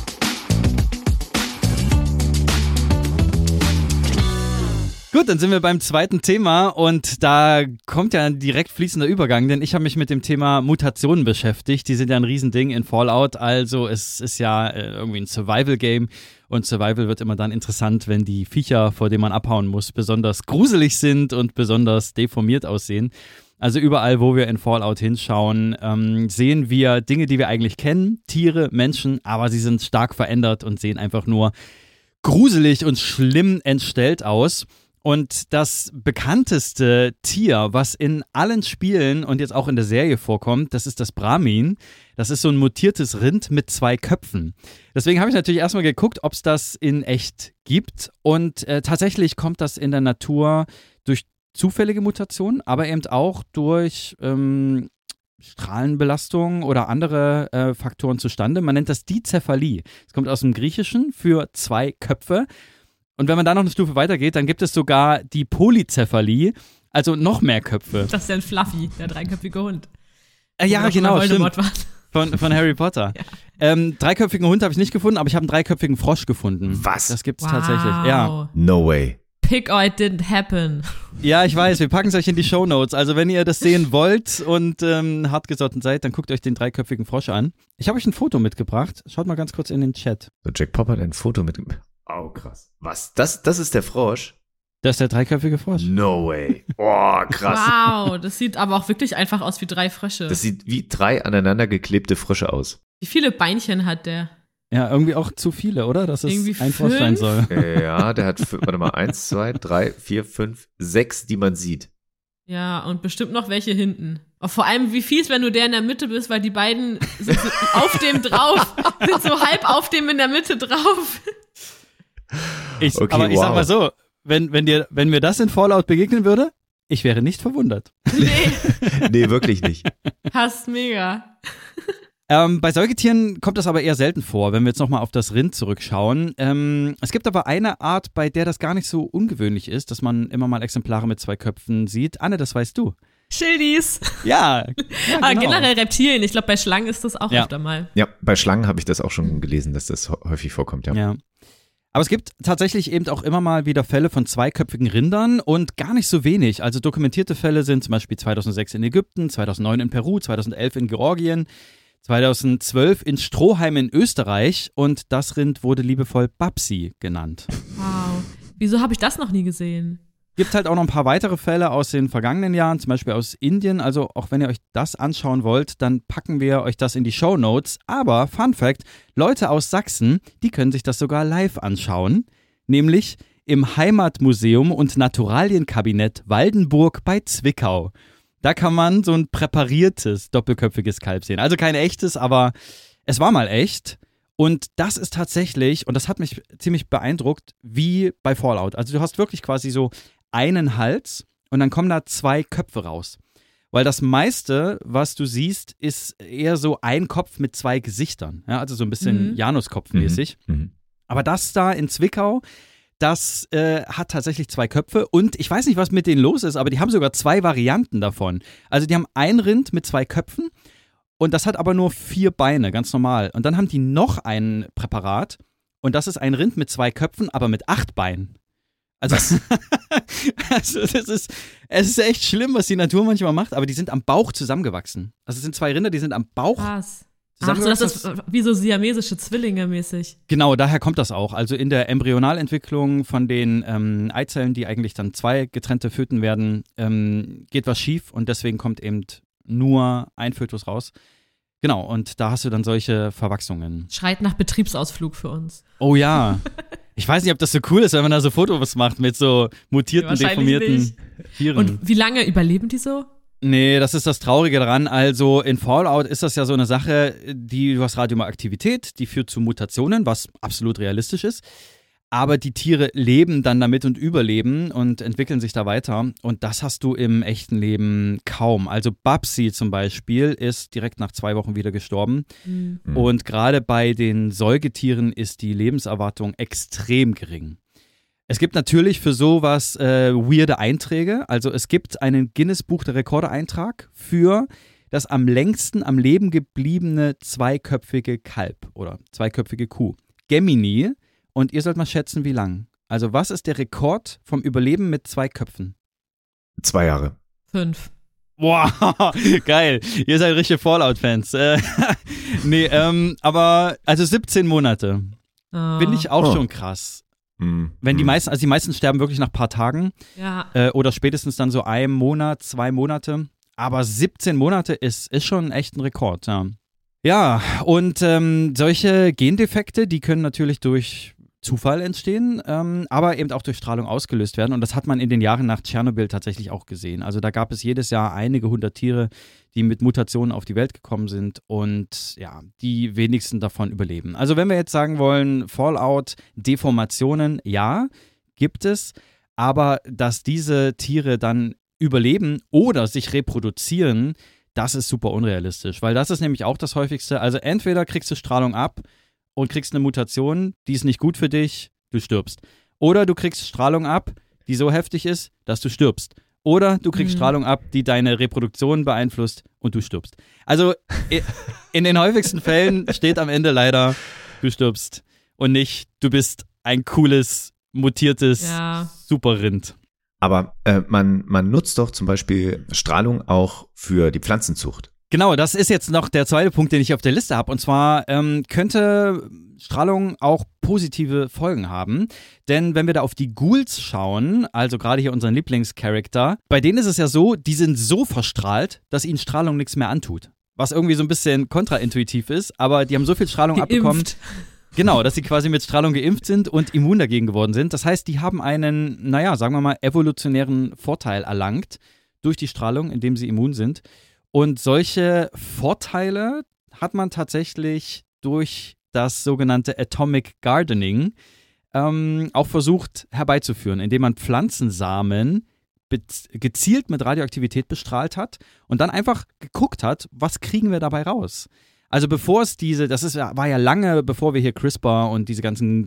Gut, dann sind wir beim zweiten Thema und da kommt ja ein direkt fließender Übergang, denn ich habe mich mit dem Thema Mutationen beschäftigt. Die sind ja ein Riesending in Fallout, also es ist ja irgendwie ein Survival-Game und Survival wird immer dann interessant, wenn die Viecher, vor denen man abhauen muss, besonders gruselig sind und besonders deformiert aussehen. Also überall, wo wir in Fallout hinschauen, sehen wir Dinge, die wir eigentlich kennen, Tiere, Menschen, aber sie sind stark verändert und sehen einfach nur gruselig und schlimm entstellt aus. Und das bekannteste Tier, was in allen Spielen und jetzt auch in der Serie vorkommt, das ist das Brahmin. Das ist so ein mutiertes Rind mit 2 Köpfen. Deswegen habe ich natürlich erstmal geguckt, ob es das in echt gibt. Und tatsächlich kommt das in der Natur durch zufällige Mutationen, aber eben auch durch Strahlenbelastung oder andere Faktoren zustande. Man nennt das Dizephalie. Es kommt aus dem Griechischen für 2 Köpfe. Und wenn man da noch eine Stufe weitergeht, dann gibt es sogar die Polycephalie, also noch mehr Köpfe. Das ist ja ein Fluffy, der 3-köpfige Hund. Ja, genau, stimmt. Von Harry Potter. Ja. 3-köpfigen Hund habe ich nicht gefunden, aber ich habe einen 3-köpfigen Frosch gefunden. Was? Das gibt's tatsächlich, ja. No way. Pick or it didn't happen. Ja, ich weiß, wir packen es euch in die Shownotes. Also wenn ihr das sehen wollt und hartgesotten seid, dann guckt euch den 3-köpfigen Frosch an. Ich habe euch ein Foto mitgebracht. Schaut mal ganz kurz in den Chat. So, Jack Pop hat ein Foto mitgebracht. Oh, krass. Was? Das ist der Frosch? Das ist der 3-köpfige Frosch. No way. Oh, krass. Wow, das sieht aber auch wirklich einfach aus wie 3 Frösche. Das sieht wie 3 aneinander geklebte Frösche aus. Wie viele Beinchen hat der? Ja, irgendwie auch zu viele, oder? Dass es irgendwie ein Frosch sein soll. Ja, der hat, 1, 2, 3, 4, 5, 6, die man sieht. Ja, und bestimmt noch welche hinten. Oh, vor allem, wie fies, wenn du der in der Mitte bist, weil die beiden sind so auf dem drauf, sind so halb auf dem in der Mitte drauf. Aber ich sag mal so, wenn mir das in Fallout begegnen würde, ich wäre nicht verwundert. Nee, wirklich nicht. Passt mega. Bei Säugetieren kommt das aber eher selten vor, wenn wir jetzt nochmal auf das Rind zurückschauen. Es gibt aber eine Art, bei der das gar nicht so ungewöhnlich ist, dass man immer mal Exemplare mit 2 Köpfen sieht. Anne, das weißt du. Schildis. Ja Aber genau. generell Reptilien. Ich glaube, bei Schlangen ist das auch öfter mal. Ja, bei Schlangen habe ich das auch schon gelesen, dass das häufig vorkommt, ja. Aber es gibt tatsächlich eben auch immer mal wieder Fälle von 2-köpfigen Rindern und gar nicht so wenig. Also dokumentierte Fälle sind zum Beispiel 2006 in Ägypten, 2009 in Peru, 2011 in Georgien, 2012 in Stroheim in Österreich und das Rind wurde liebevoll Babsi genannt. Wow. Wieso habe ich das noch nie gesehen? Gibt halt auch noch ein paar weitere Fälle aus den vergangenen Jahren, zum Beispiel aus Indien. Also auch wenn ihr euch das anschauen wollt, dann packen wir euch das in die Shownotes. Aber Fun Fact, Leute aus Sachsen, die können sich das sogar live anschauen. Nämlich im Heimatmuseum und Naturalienkabinett Waldenburg bei Zwickau. Da kann man so ein präpariertes doppelköpfiges Kalb sehen. Also kein echtes, aber es war mal echt. Und das ist tatsächlich, und das hat mich ziemlich beeindruckt, wie bei Fallout. Also du hast wirklich quasi so einen Hals und dann kommen da 2 Köpfe raus. Weil das meiste, was du siehst, ist eher so ein Kopf mit 2 Gesichtern. Ja, also so ein bisschen Januskopf-mäßig. Aber das da in Zwickau, das hat tatsächlich 2 Köpfe und ich weiß nicht, was mit denen los ist, aber die haben sogar 2 Varianten davon. Also die haben ein Rind mit 2 Köpfen Und das hat aber nur 4 Beine, ganz normal. Und dann haben die noch ein Präparat und das ist ein Rind mit 2 Köpfen, aber mit 8 Beinen. Also, es ist echt schlimm, was die Natur manchmal macht, aber die sind am Bauch zusammengewachsen. Also es sind 2 Rinder, die sind am Bauch Krass. Ach so, das ist wie so siamesische Zwillinge mäßig. Genau, daher kommt das auch. Also in der Embryonalentwicklung von den Eizellen, die eigentlich dann 2 getrennte Föten werden, geht was schief und deswegen kommt eben nur ein Fötus raus. Genau, und da hast du dann solche Verwachsungen. Schreit nach Betriebsausflug für uns. Oh ja. Ich weiß nicht, ob das so cool ist, wenn man da so Fotos macht mit so mutierten, deformierten Tieren. Und wie lange überleben die so? Nee, das ist das Traurige daran. Also in Fallout ist das ja so eine Sache, du hast Radioaktivität, die führt zu Mutationen, was absolut realistisch ist. Aber die Tiere leben dann damit und überleben und entwickeln sich da weiter. Und das hast du im echten Leben kaum. Also Babsi zum Beispiel ist direkt nach 2 Wochen wieder gestorben. Mhm. Und gerade bei den Säugetieren ist die Lebenserwartung extrem gering. Es gibt natürlich für sowas weirde Einträge. Also es gibt einen Guinness-Buch der Rekorde-Eintrag für das am längsten am Leben gebliebene 2-köpfige Kalb oder 2-köpfige Kuh. Gemini. Und ihr sollt mal schätzen, wie lang. Also was ist der Rekord vom Überleben mit 2 Köpfen? 2 Jahre. 5. Wow, geil. Ihr seid richtige Fallout-Fans. Nee, aber also 17 Monate. Finde ich auch schon krass. Wenn die meisten sterben wirklich nach ein paar Tagen. Ja. Oder spätestens dann so 1 Monat, 2 Monate. Aber 17 Monate ist schon echt ein Rekord, ja. Ja, und solche Gendefekte, die können natürlich durch Zufall entstehen, aber eben auch durch Strahlung ausgelöst werden. Und das hat man in den Jahren nach Tschernobyl tatsächlich auch gesehen. Also da gab es jedes Jahr einige 100 Tiere, die mit Mutationen auf die Welt gekommen sind und ja, die wenigsten davon überleben. Also wenn wir jetzt sagen wollen, Fallout, Deformationen, ja, gibt es, aber dass diese Tiere dann überleben oder sich reproduzieren, das ist super unrealistisch, weil das ist nämlich auch das Häufigste. Also entweder kriegst du Strahlung ab und kriegst eine Mutation, die ist nicht gut für dich, du stirbst. Oder du kriegst Strahlung ab, die so heftig ist, dass du stirbst. Oder du kriegst Strahlung ab, die deine Reproduktion beeinflusst und du stirbst. Also in den häufigsten Fällen steht am Ende leider, du stirbst und nicht, du bist ein cooles, mutiertes Superrind. Aber man nutzt doch zum Beispiel Strahlung auch für die Pflanzenzucht. Genau, das ist jetzt noch der zweite Punkt, den ich auf der Liste habe. Und zwar könnte Strahlung auch positive Folgen haben. Denn wenn wir da auf die Ghouls schauen, also gerade hier unseren Lieblingscharakter, bei denen ist es ja so, die sind so verstrahlt, dass ihnen Strahlung nichts mehr antut. Was irgendwie so ein bisschen kontraintuitiv ist, aber die haben so viel Strahlung abbekommen. Genau, dass sie quasi mit Strahlung geimpft sind und immun dagegen geworden sind. Das heißt, die haben einen, naja, sagen wir mal, evolutionären Vorteil erlangt durch die Strahlung, indem sie immun sind. Und solche Vorteile hat man tatsächlich durch das sogenannte Atomic Gardening auch versucht herbeizuführen, indem man Pflanzensamen gezielt mit Radioaktivität bestrahlt hat und dann einfach geguckt hat, was kriegen wir dabei raus. Also bevor es war ja lange, bevor wir hier CRISPR und diese ganzen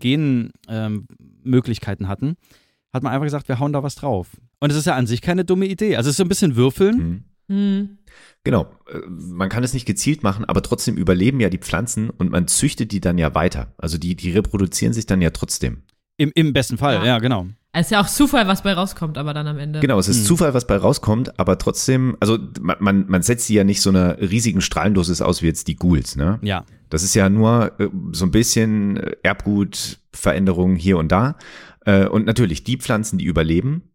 Genmöglichkeiten hatten, hat man einfach gesagt, wir hauen da was drauf. Und es ist ja an sich keine dumme Idee. Also es ist so ein bisschen würfeln. Genau, man kann es nicht gezielt machen, aber trotzdem überleben ja die Pflanzen und man züchtet die dann ja weiter. Also die reproduzieren sich dann ja trotzdem. Im besten Fall, ja genau. Es ist ja auch Zufall, was bei rauskommt, aber dann am Ende. Genau, es ist Zufall, was bei rauskommt, aber trotzdem, also man setzt die ja nicht so einer riesigen Strahlendosis aus wie jetzt die Ghouls, ne? Ja. Das ist ja nur so ein bisschen Erbgutveränderungen hier und da. Und natürlich die Pflanzen, die überleben,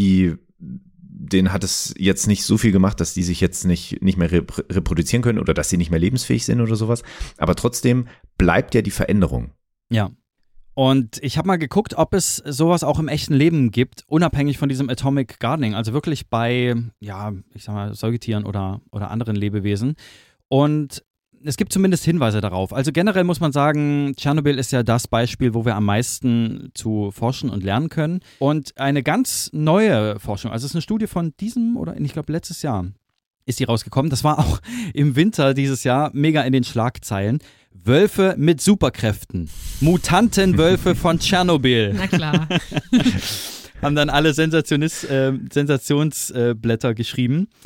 denen hat es jetzt nicht so viel gemacht, dass die sich jetzt nicht mehr reproduzieren können oder dass sie nicht mehr lebensfähig sind oder sowas. Aber trotzdem bleibt ja die Veränderung. Ja. Und ich habe mal geguckt, ob es sowas auch im echten Leben gibt, unabhängig von diesem Atomic Gardening, also wirklich bei, ja, ich sag mal, Säugetieren oder anderen Lebewesen. Und es gibt zumindest Hinweise darauf. Also generell muss man sagen, Tschernobyl ist ja das Beispiel, wo wir am meisten zu forschen und lernen können. Und eine ganz neue Forschung, also es ist eine Studie von diesem oder ich glaube letztes Jahr ist die rausgekommen. Das war auch im Winter dieses Jahr mega in den Schlagzeilen. Wölfe mit Superkräften. Mutantenwölfe von Tschernobyl. Na klar. Haben dann alle Sensationsblätter geschrieben.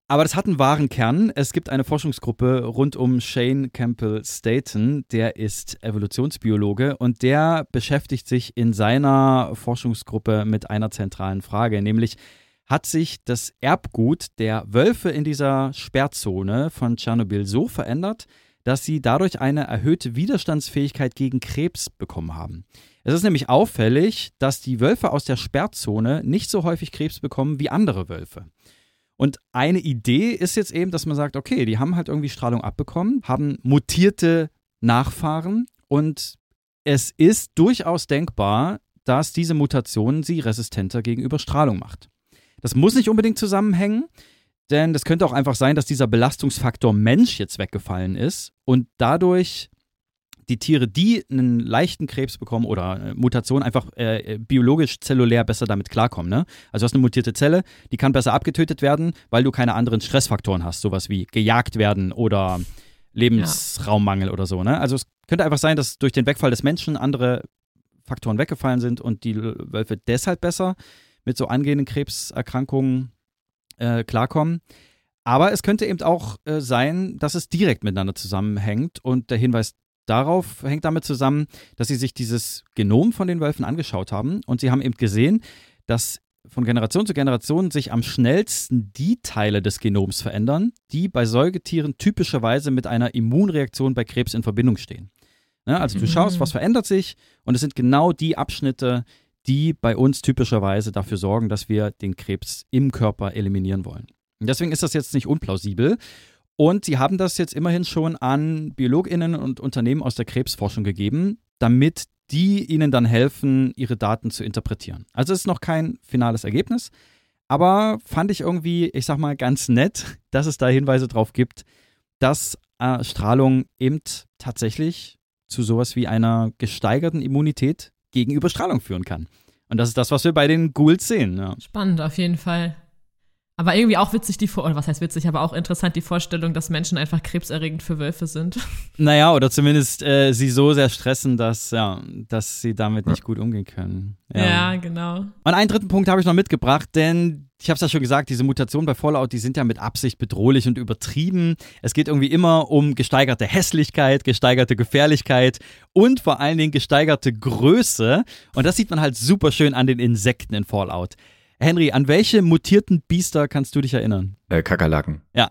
Aber das hat einen wahren Kern. Es gibt eine Forschungsgruppe rund um Shane Campbell-Staton, der ist Evolutionsbiologe und der beschäftigt sich in seiner Forschungsgruppe mit einer zentralen Frage, nämlich hat sich das Erbgut der Wölfe in dieser Sperrzone von Tschernobyl so verändert, dass sie dadurch eine erhöhte Widerstandsfähigkeit gegen Krebs bekommen haben. Es ist nämlich auffällig, dass die Wölfe aus der Sperrzone nicht so häufig Krebs bekommen wie andere Wölfe. Und eine Idee ist jetzt eben, dass man sagt, okay, die haben halt irgendwie Strahlung abbekommen, haben mutierte Nachfahren und es ist durchaus denkbar, dass diese Mutation sie resistenter gegenüber Strahlung macht. Das muss nicht unbedingt zusammenhängen, denn das könnte auch einfach sein, dass dieser Belastungsfaktor Mensch jetzt weggefallen ist und dadurch die Tiere, die einen leichten Krebs bekommen oder Mutation, einfach biologisch, zellulär besser damit klarkommen. Ne? Also du hast eine mutierte Zelle, die kann besser abgetötet werden, weil du keine anderen Stressfaktoren hast, sowas wie gejagt werden oder Lebensraummangel oder so. Ne? Also es könnte einfach sein, dass durch den Wegfall des Menschen andere Faktoren weggefallen sind und die Wölfe deshalb besser mit so angehenden Krebserkrankungen klarkommen. Aber es könnte eben auch sein, dass es direkt miteinander zusammenhängt und der Hinweis darauf hängt damit zusammen, dass sie sich dieses Genom von den Wölfen angeschaut haben und sie haben eben gesehen, dass von Generation zu Generation sich am schnellsten die Teile des Genoms verändern, die bei Säugetieren typischerweise mit einer Immunreaktion bei Krebs in Verbindung stehen. Ja, also du schaust, was verändert sich und es sind genau die Abschnitte, die bei uns typischerweise dafür sorgen, dass wir den Krebs im Körper eliminieren wollen. Und deswegen ist das jetzt nicht unplausibel. Und sie haben das jetzt immerhin schon an BiologInnen und Unternehmen aus der Krebsforschung gegeben, damit die ihnen dann helfen, ihre Daten zu interpretieren. Also es ist noch kein finales Ergebnis, aber fand ich irgendwie, ich sag mal, ganz nett, dass es da Hinweise drauf gibt, dass Strahlung eben tatsächlich zu sowas wie einer gesteigerten Immunität gegenüber Strahlung führen kann. Und das ist das, was wir bei den Ghouls sehen. Ja. Spannend, auf jeden Fall. Aber irgendwie auch witzig oder was heißt witzig, aber auch interessant die Vorstellung, dass Menschen einfach krebserregend für Wölfe sind. Naja, oder zumindest sie so sehr stressen, dass sie damit nicht gut umgehen können. Ja, genau. Und einen dritten Punkt habe ich noch mitgebracht, denn ich habe es ja schon gesagt, diese Mutationen bei Fallout, die sind ja mit Absicht bedrohlich und übertrieben. Es geht irgendwie immer um gesteigerte Hässlichkeit, gesteigerte Gefährlichkeit und vor allen Dingen gesteigerte Größe. Und das sieht man halt super schön an den Insekten in Fallout. Henry, an welche mutierten Biester kannst du dich erinnern? Kakerlaken. Ja.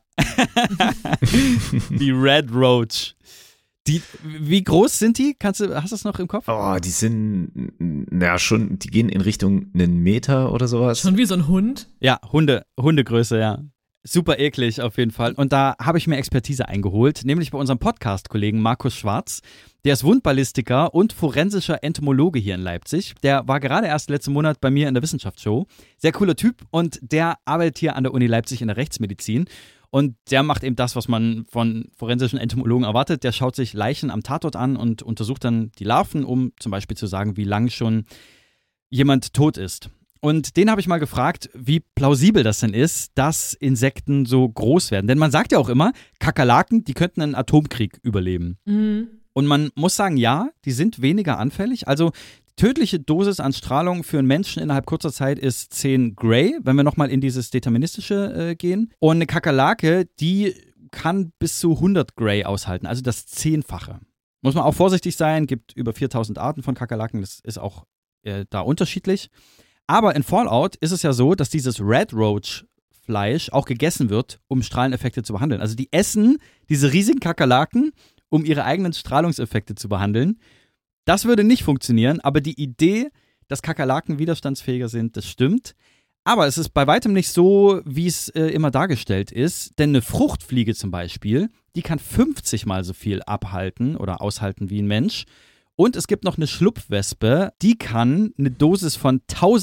Die Red Roach. Wie groß sind die? Hast du das noch im Kopf? Oh, die sind, die gehen in Richtung einen Meter oder sowas. Schon wie so ein Hund? Ja, Hundegröße, ja. Super eklig auf jeden Fall. Und da habe ich mir Expertise eingeholt, nämlich bei unserem Podcast-Kollegen Markus Schwarz. Der ist Wundballistiker und forensischer Entomologe hier in Leipzig. Der war gerade erst letzten Monat bei mir in der Wissenschaftsshow. Sehr cooler Typ und der arbeitet hier an der Uni Leipzig in der Rechtsmedizin. Und der macht eben das, was man von forensischen Entomologen erwartet. Der schaut sich Leichen am Tatort an und untersucht dann die Larven, um zum Beispiel zu sagen, wie lange schon jemand tot ist. Und den habe ich mal gefragt, wie plausibel das denn ist, dass Insekten so groß werden. Denn man sagt ja auch immer, Kakerlaken, die könnten einen Atomkrieg überleben. Mhm. Und man muss sagen, ja, die sind weniger anfällig. Also die tödliche Dosis an Strahlung für einen Menschen innerhalb kurzer Zeit ist 10 Gray, wenn wir nochmal in dieses Deterministische gehen. Und eine Kakerlake, die kann bis zu 100 Gray aushalten, also das 10-fache. Muss man auch vorsichtig sein, gibt über 4000 Arten von Kakerlaken, das ist auch da unterschiedlich. Aber in Fallout ist es ja so, dass dieses Red Roach Fleisch auch gegessen wird, um Strahleneffekte zu behandeln. Also die essen diese riesigen Kakerlaken, um ihre eigenen Strahlungseffekte zu behandeln. Das würde nicht funktionieren, aber die Idee, dass Kakerlaken widerstandsfähiger sind, das stimmt. Aber es ist bei weitem nicht so, wie es immer dargestellt ist. Denn eine Fruchtfliege zum Beispiel, die kann 50 mal so viel abhalten oder aushalten wie ein Mensch. Und es gibt noch eine Schlupfwespe, die kann eine Dosis von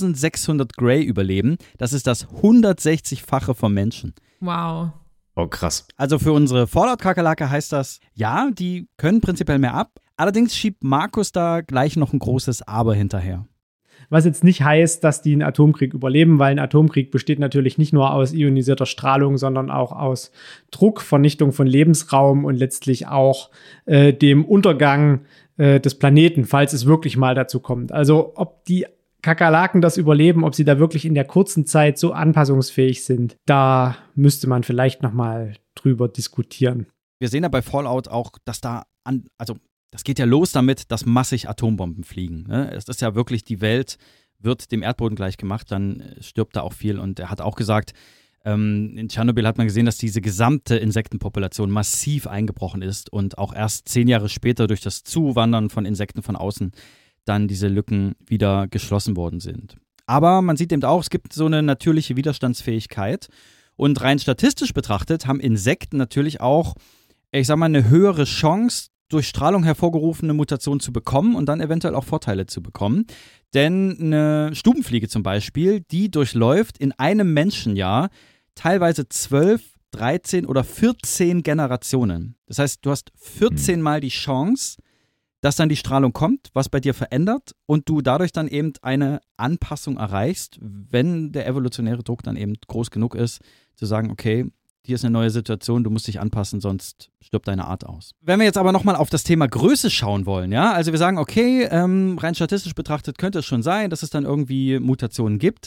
1600 Gray überleben. Das ist das 160-fache vom Menschen. Wow. Oh, krass. Also für unsere Fallout-Kakerlake heißt das, ja, die können prinzipiell mehr ab. Allerdings schiebt Markus da gleich noch ein großes Aber hinterher. Was jetzt nicht heißt, dass die einen Atomkrieg überleben, weil ein Atomkrieg besteht natürlich nicht nur aus ionisierter Strahlung, sondern auch aus Druck, Vernichtung von Lebensraum und letztlich auch dem Untergang des Planeten, falls es wirklich mal dazu kommt. Also ob die Kakerlaken das überleben, ob sie da wirklich in der kurzen Zeit so anpassungsfähig sind, da müsste man vielleicht nochmal drüber diskutieren. Wir sehen ja bei Fallout auch, dass das geht ja los damit, dass massig Atombomben fliegen. Ne? Es ist ja wirklich, die Welt wird dem Erdboden gleich gemacht, dann stirbt da auch viel. Und er hat auch gesagt, in Tschernobyl hat man gesehen, dass diese gesamte Insektenpopulation massiv eingebrochen ist und auch erst 10 Jahre später durch das Zuwandern von Insekten von außen dann diese Lücken wieder geschlossen worden sind. Aber man sieht eben auch, es gibt so eine natürliche Widerstandsfähigkeit und rein statistisch betrachtet haben Insekten natürlich auch, ich sag mal, eine höhere Chance, durch Strahlung hervorgerufene Mutationen zu bekommen und dann eventuell auch Vorteile zu bekommen. Denn eine Stubenfliege zum Beispiel, die durchläuft in einem Menschenjahr teilweise 12, 13 oder 14 Generationen. Das heißt, du hast 14 Mal die Chance, dass dann die Strahlung kommt, was bei dir verändert und du dadurch dann eben eine Anpassung erreichst, wenn der evolutionäre Druck dann eben groß genug ist, zu sagen, okay, hier ist eine neue Situation, du musst dich anpassen, sonst stirbt deine Art aus. Wenn wir jetzt aber nochmal auf das Thema Größe schauen wollen, ja, also wir sagen, okay, rein statistisch betrachtet könnte es schon sein, dass es dann irgendwie Mutationen gibt,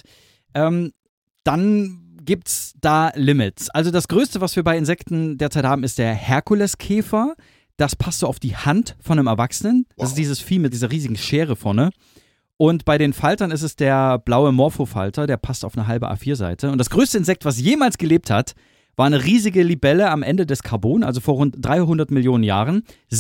dann gibt es da Limits. Also das Größte, was wir bei Insekten derzeit haben, ist der Herkuleskäfer. Das passt so auf die Hand von einem Erwachsenen. Das ist dieses Vieh mit dieser riesigen Schere vorne. Und bei den Faltern ist es der blaue Morphofalter, der passt auf eine halbe A4-Seite. Und das größte Insekt, was jemals gelebt hat, war eine riesige Libelle am Ende des Karbon, also vor rund 300 Millionen Jahren.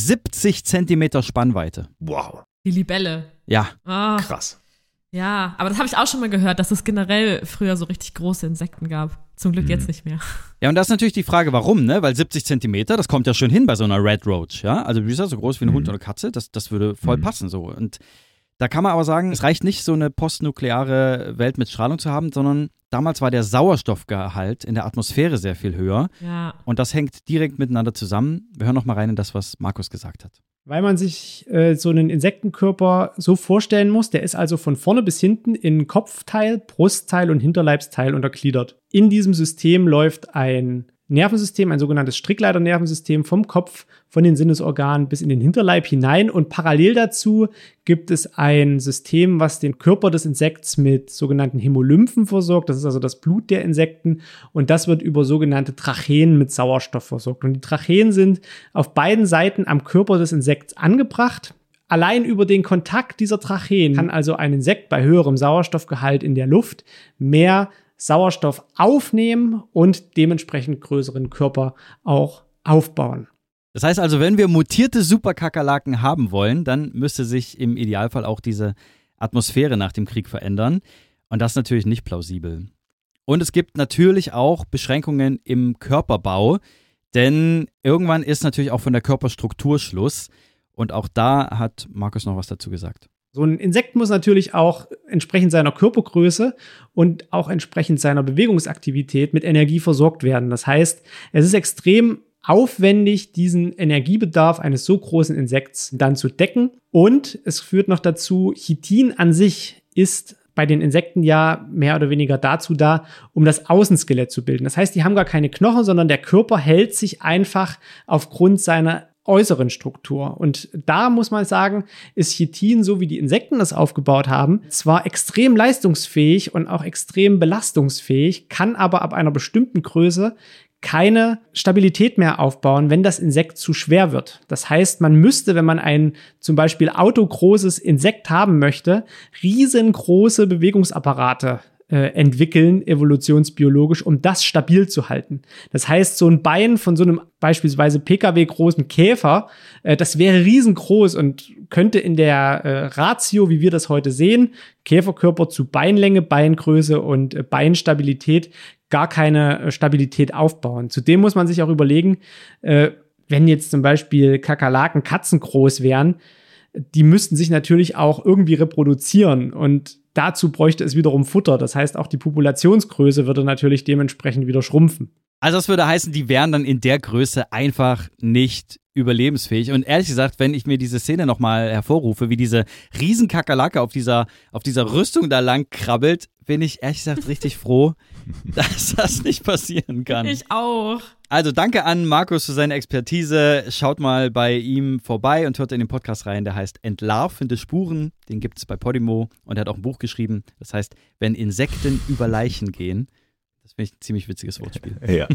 70 Zentimeter Spannweite. Wow. Die Libelle. Ja. Oh. Krass. Ja, aber das habe ich auch schon mal gehört, dass es generell früher so richtig große Insekten gab. Zum Glück jetzt nicht mehr. Ja, und das ist natürlich die Frage, warum, ne? Weil 70 Zentimeter, das kommt ja schon hin bei so einer Red Roach, ja? Also wie gesagt, so groß wie ein Hund oder Katze, das würde voll passen so. Und da kann man aber sagen, es reicht nicht, so eine postnukleare Welt mit Strahlung zu haben, sondern damals war der Sauerstoffgehalt in der Atmosphäre sehr viel höher. Ja. Und das hängt direkt miteinander zusammen. Wir hören noch mal rein in das, was Markus gesagt hat. Weil man sich so einen Insektenkörper so vorstellen muss, der ist also von vorne bis hinten in Kopfteil, Brustteil und Hinterleibsteil untergliedert. In diesem System läuft ein Nervensystem, ein sogenanntes Strickleiternervensystem vom Kopf, von den Sinnesorganen bis in den Hinterleib hinein und parallel dazu gibt es ein System, was den Körper des Insekts mit sogenannten Hämolymphen versorgt. Das ist also das Blut der Insekten und das wird über sogenannte Tracheen mit Sauerstoff versorgt. Und die Tracheen sind auf beiden Seiten am Körper des Insekts angebracht. Allein über den Kontakt dieser Tracheen kann also ein Insekt bei höherem Sauerstoffgehalt in der Luft mehr Sauerstoff aufnehmen und dementsprechend größeren Körper auch aufbauen. Das heißt also, wenn wir mutierte Superkakerlaken haben wollen, dann müsste sich im Idealfall auch diese Atmosphäre nach dem Krieg verändern. Und das ist natürlich nicht plausibel. Und es gibt natürlich auch Beschränkungen im Körperbau, denn irgendwann ist natürlich auch von der Körperstruktur Schluss. Und auch da hat Markus noch was dazu gesagt. So ein Insekt muss natürlich auch entsprechend seiner Körpergröße und auch entsprechend seiner Bewegungsaktivität mit Energie versorgt werden. Das heißt, es ist extrem aufwendig, diesen Energiebedarf eines so großen Insekts dann zu decken. Und es führt noch dazu, Chitin an sich ist bei den Insekten ja mehr oder weniger dazu da, um das Außenskelett zu bilden. Das heißt, die haben gar keine Knochen, sondern der Körper hält sich einfach aufgrund seiner äußeren Struktur. Und da muss man sagen, ist Chitin, so wie die Insekten das aufgebaut haben, zwar extrem leistungsfähig und auch extrem belastungsfähig, kann aber ab einer bestimmten Größe keine Stabilität mehr aufbauen, wenn das Insekt zu schwer wird. Das heißt, man müsste, wenn man ein zum Beispiel autogroßes Insekt haben möchte, riesengroße Bewegungsapparate entwickeln, evolutionsbiologisch, um das stabil zu halten. Das heißt, so ein Bein von so einem beispielsweise PKW-großen Käfer, das wäre riesengroß und könnte in der Ratio, wie wir das heute sehen, Käferkörper zu Beinlänge, Beingröße und Beinstabilität, gar keine Stabilität aufbauen. Zudem muss man sich auch überlegen, wenn jetzt zum Beispiel Kakerlaken katzengroß wären, die müssten sich natürlich auch irgendwie reproduzieren und dazu bräuchte es wiederum Futter. Das heißt, auch die Populationsgröße würde natürlich dementsprechend wieder schrumpfen. Also das würde heißen, die wären dann in der Größe einfach nicht überlebensfähig. Und ehrlich gesagt, wenn ich mir diese Szene nochmal hervorrufe, wie diese Riesenkakerlake auf dieser Rüstung da lang krabbelt, bin ich ehrlich gesagt richtig froh, dass das nicht passieren kann. Ich auch. Also danke an Markus für seine Expertise. Schaut mal bei ihm vorbei und hört in den Podcast rein. Der heißt Entlarvende Spuren. Den gibt es bei Podimo und er hat auch ein Buch geschrieben. Das heißt, wenn Insekten über Leichen gehen. Das finde ich ein ziemlich witziges Wortspiel. Ja.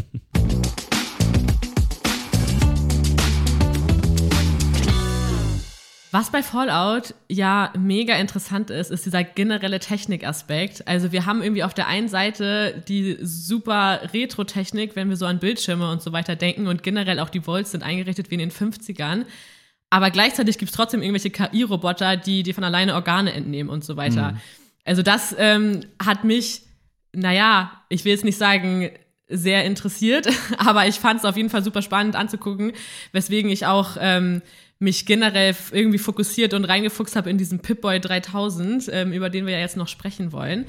Was bei Fallout ja mega interessant ist dieser generelle Technikaspekt. Also wir haben irgendwie auf der einen Seite die super Retro-Technik, wenn wir so an Bildschirme und so weiter denken und generell auch die Vaults sind eingerichtet wie in den 50ern. Aber gleichzeitig gibt's trotzdem irgendwelche KI-Roboter, die von alleine Organe entnehmen und so weiter. Also das hat mich, ich will jetzt nicht sagen sehr interessiert, aber ich fand es auf jeden Fall super spannend anzugucken, weswegen ich auch mich generell irgendwie fokussiert und reingefuchst habe in diesen Pip-Boy 3000, über den wir ja jetzt noch sprechen wollen.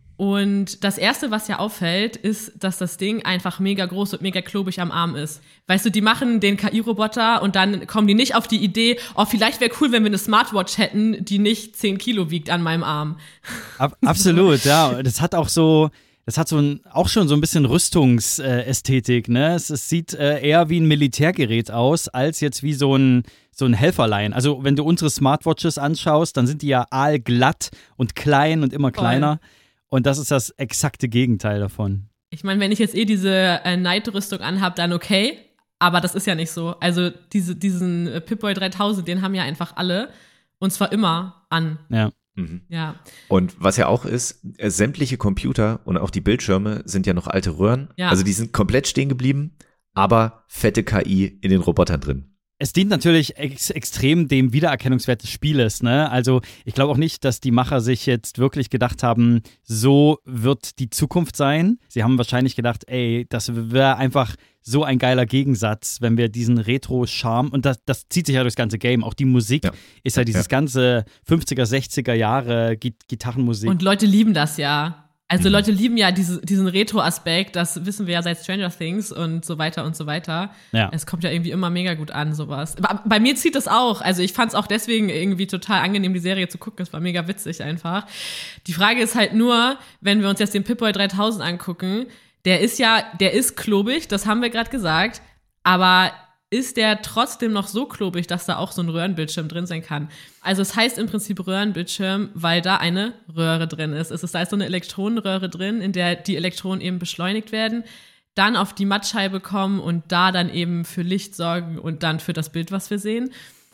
Und das Erste, was ja auffällt, ist, dass das Ding einfach mega groß und mega klobig am Arm ist. Weißt du, die machen den KI-Roboter und dann kommen die nicht auf die Idee, vielleicht wäre cool, wenn wir eine Smartwatch hätten, die nicht 10 Kilo wiegt an meinem Arm. Absolut, ja. Das hat auch so auch schon so ein bisschen Rüstungsästhetik, ne? Es sieht eher wie ein Militärgerät aus, als jetzt wie so ein Helferlein. Also wenn du unsere Smartwatches anschaust, dann sind die ja aalglatt und klein und immer kleiner. Und das ist das exakte Gegenteil davon. Ich meine, wenn ich jetzt diese Night-Rüstung anhab, dann okay. Aber das ist ja nicht so. Also diesen Pip-Boy 3000, den haben ja einfach alle. Und zwar immer an. Ja. Ja. Und was ja auch ist, sämtliche Computer und auch die Bildschirme sind ja noch alte Röhren. Ja. Also die sind komplett stehen geblieben, aber fette KI in den Robotern drin. Es dient natürlich extrem dem Wiedererkennungswert des Spieles, ne? Also ich glaube auch nicht, dass die Macher sich jetzt wirklich gedacht haben, so wird die Zukunft sein. Sie haben wahrscheinlich gedacht, das wäre einfach so ein geiler Gegensatz, wenn wir diesen Retro-Charme, und das zieht sich ja durchs ganze Game, auch die Musik ist ja dieses ganze 50er, 60er Jahre Gitarrenmusik. Und Leute lieben das ja. Also Leute lieben ja diesen Retro-Aspekt, das wissen wir ja seit Stranger Things und so weiter und so weiter. Ja. Es kommt ja irgendwie immer mega gut an, sowas. Aber bei mir zieht das auch. Also ich fand es auch deswegen irgendwie total angenehm, die Serie zu gucken. Es war mega witzig einfach. Die Frage ist halt nur, wenn wir uns jetzt den Pip-Boy 3000 angucken, der ist klobig, das haben wir gerade gesagt, aber ist der trotzdem noch so klobig, dass da auch so ein Röhrenbildschirm drin sein kann. Also es heißt im Prinzip Röhrenbildschirm, weil da eine Röhre drin ist. Es ist da so eine Elektronenröhre drin, in der die Elektronen eben beschleunigt werden, dann auf die Mattscheibe kommen und da dann eben für Licht sorgen und dann für das Bild, was wir sehen.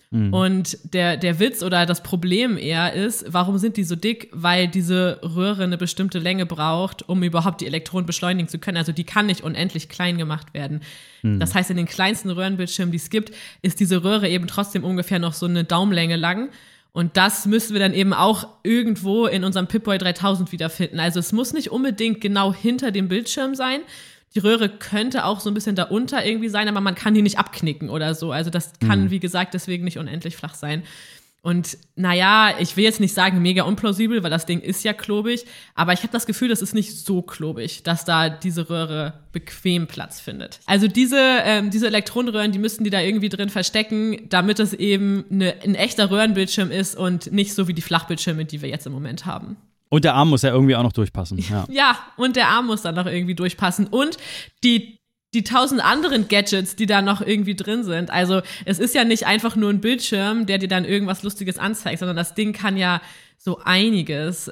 Und der Witz oder das Problem eher ist, warum sind die so dick? Weil diese Röhre eine bestimmte Länge braucht, um überhaupt die Elektronen beschleunigen zu können. Also die kann nicht unendlich klein gemacht werden. Das heißt, in den kleinsten Röhrenbildschirmen, die es gibt, ist diese Röhre eben trotzdem ungefähr noch so eine Daumenlänge lang. Und das müssen wir dann eben auch irgendwo in unserem Pip-Boy 3000 wiederfinden. Also es muss nicht unbedingt genau hinter dem Bildschirm sein. Die Röhre könnte auch so ein bisschen da unter irgendwie sein, aber man kann die nicht abknicken oder so. Also das kann, wie gesagt, deswegen nicht unendlich flach sein. Und ich will jetzt nicht sagen mega unplausibel, weil das Ding ist ja klobig, aber ich habe das Gefühl, das ist nicht so klobig, dass da diese Röhre bequem Platz findet. Also diese Elektronenröhren, die müssten die da irgendwie drin verstecken, damit es eben ein echter Röhrenbildschirm ist und nicht so wie die Flachbildschirme, die wir jetzt im Moment haben. Und der Arm muss ja irgendwie auch noch durchpassen. Ja, und der Arm muss dann noch irgendwie durchpassen. Und die 1000 anderen Gadgets, die da noch irgendwie drin sind. Also es ist ja nicht einfach nur ein Bildschirm, der dir dann irgendwas Lustiges anzeigt, sondern das Ding kann ja so einiges.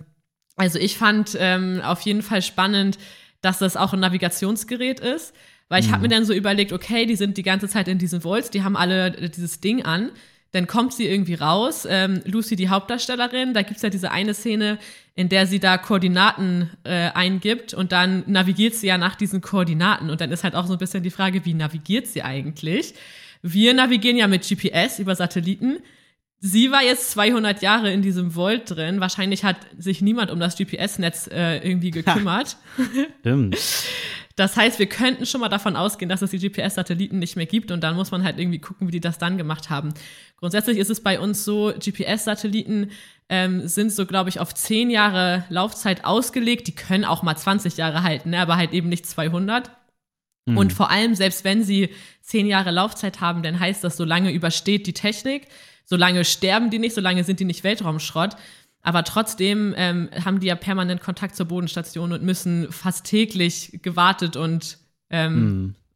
Also ich fand auf jeden Fall spannend, dass das auch ein Navigationsgerät ist. Weil ich habe mir dann so überlegt, okay, die sind die ganze Zeit in diesen Vaults, die haben alle dieses Ding an. Dann kommt sie irgendwie raus, Lucy, die Hauptdarstellerin, da gibt's ja diese eine Szene, in der sie da Koordinaten eingibt und dann navigiert sie ja nach diesen Koordinaten und dann ist halt auch so ein bisschen die Frage, wie navigiert sie eigentlich? Wir navigieren ja mit GPS über Satelliten. Sie war jetzt 200 Jahre in diesem Vault drin. Wahrscheinlich hat sich niemand um das GPS-Netz irgendwie gekümmert. Stimmt. Das heißt, wir könnten schon mal davon ausgehen, dass es die GPS-Satelliten nicht mehr gibt und dann muss man halt irgendwie gucken, wie die das dann gemacht haben. Grundsätzlich ist es bei uns so, GPS-Satelliten sind so, glaube ich, auf 10 Jahre Laufzeit ausgelegt. Die können auch mal 20 Jahre halten, ne? Aber halt eben nicht 200. Und vor allem, selbst wenn sie 10 Jahre Laufzeit haben, dann heißt das, solange übersteht die Technik, solange sterben die nicht, solange sind die nicht Weltraumschrott. Aber trotzdem haben die ja permanent Kontakt zur Bodenstation und müssen fast täglich gewartet und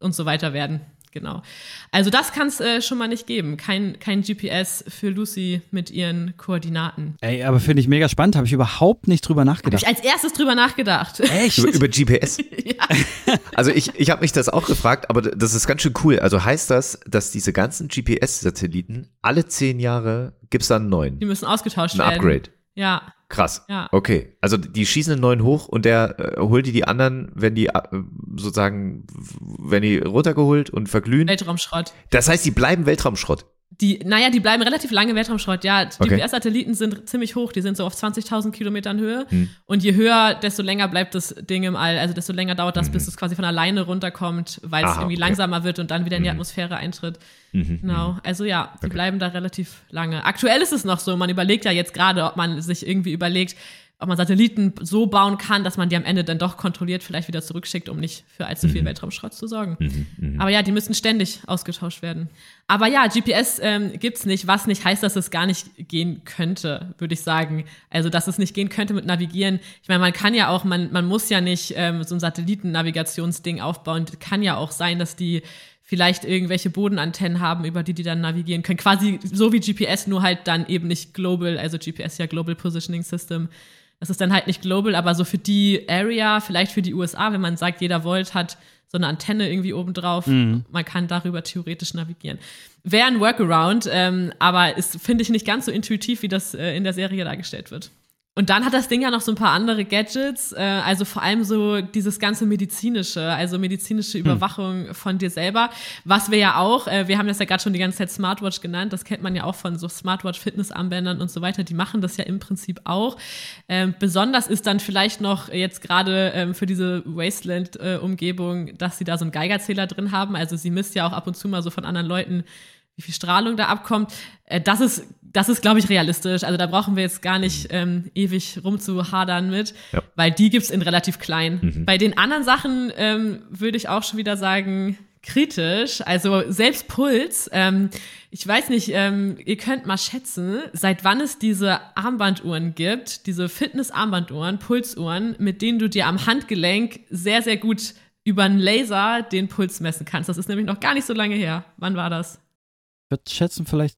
und so weiter werden. Genau. Also das kann es schon mal nicht geben. Kein GPS für Lucy mit ihren Koordinaten. Ey, aber finde ich mega spannend. Habe ich überhaupt nicht drüber nachgedacht. Habe ich als erstes drüber nachgedacht. Echt? Über GPS? Ja. Also ich habe mich das auch gefragt, aber das ist ganz schön cool. Also heißt das, dass diese ganzen GPS-Satelliten alle 10 Jahre gibt's da einen neuen? Die müssen ausgetauscht Ein werden. Upgrade. Ja. Krass. Ja. Okay. Also die schießen einen neuen hoch und der holt die anderen, wenn die sozusagen, wenn die runtergeholt und verglühen. Weltraumschrott. Das heißt, die bleiben Weltraumschrott. Die bleiben relativ lange Weltraumschrott. Ja, Okay. GPS-Satelliten sind ziemlich hoch. Die sind so auf 20.000 Kilometern Höhe. Und je höher, desto länger bleibt das Ding im All. Also desto länger dauert das, bis es quasi von alleine runterkommt, weil es irgendwie langsamer wird und dann wieder in die Atmosphäre eintritt. Genau. Also ja, die bleiben da relativ lange. Aktuell ist es noch so. Man überlegt ja jetzt gerade, ob man sich irgendwie überlegt, ob man Satelliten so bauen kann, dass man die am Ende dann doch kontrolliert vielleicht wieder zurückschickt, um nicht für allzu viel Weltraumschrott zu sorgen. Aber ja, die müssen ständig ausgetauscht werden. Aber ja, GPS gibt's nicht, was nicht heißt, dass es gar nicht gehen könnte, würde ich sagen. Also, dass es nicht gehen könnte mit Navigieren. Ich meine, man kann ja auch, man muss ja nicht so ein Satellitennavigationsding aufbauen. Kann ja auch sein, dass die vielleicht irgendwelche Bodenantennen haben, über die dann navigieren können. Quasi so wie GPS, nur halt dann eben nicht global. Also GPS ja Global Positioning System. Das ist dann halt nicht global, aber so für die Area, vielleicht für die USA, wenn man sagt, jeder Volt hat so eine Antenne irgendwie oben drauf, man kann darüber theoretisch navigieren. Wäre ein Workaround, aber ist, finde ich, nicht ganz so intuitiv, wie das in der Serie dargestellt wird. Und dann hat das Ding ja noch so ein paar andere Gadgets, also vor allem so dieses ganze medizinische Überwachung von dir selber, was wir ja auch, wir haben das ja gerade schon die ganze Zeit Smartwatch genannt, das kennt man ja auch von so Smartwatch-Fitnessarmbändern und so weiter, die machen das ja im Prinzip auch. Besonders ist dann vielleicht noch jetzt gerade für diese Wasteland-Umgebung, dass sie da so einen Geigerzähler drin haben, also sie misst ja auch ab und zu mal so von anderen Leuten, wie viel Strahlung da abkommt. Das ist, glaube ich, realistisch. Also da brauchen wir jetzt gar nicht ewig rumzuhadern mit, weil die gibt's in relativ klein. Bei den anderen Sachen würde ich auch schon wieder sagen, kritisch. Also selbst Puls. Ich weiß nicht, ihr könnt mal schätzen, seit wann es diese Armbanduhren gibt, diese Fitness-Armbanduhren, Pulsuhren, mit denen du dir am Handgelenk sehr, sehr gut über einen Laser den Puls messen kannst. Das ist nämlich noch gar nicht so lange her. Wann war das? Ich würde schätzen, vielleicht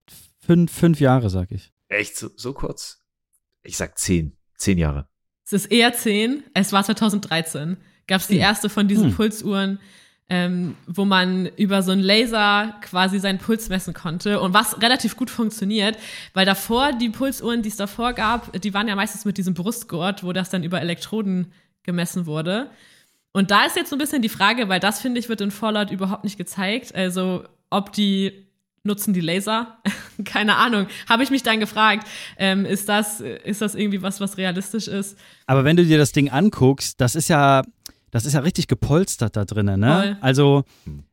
5 Jahre, sag ich. Echt? So kurz? Ich sag 10. 10 Jahre. Es ist eher 10. Es war 2013. Gab es die erste von diesen Pulsuhren, wo man über so einen Laser quasi seinen Puls messen konnte. Und was relativ gut funktioniert, weil davor, die Pulsuhren, die es davor gab, die waren ja meistens mit diesem Brustgurt, wo das dann über Elektroden gemessen wurde. Und da ist jetzt so ein bisschen die Frage, weil das, finde ich, wird in Fallout überhaupt nicht gezeigt. Also, ob die nutzen die Laser? Keine Ahnung. Habe ich mich dann gefragt, ist das irgendwie was realistisch ist? Aber wenn du dir das Ding anguckst, das ist ja richtig gepolstert da drinnen, ne? Voll. Also,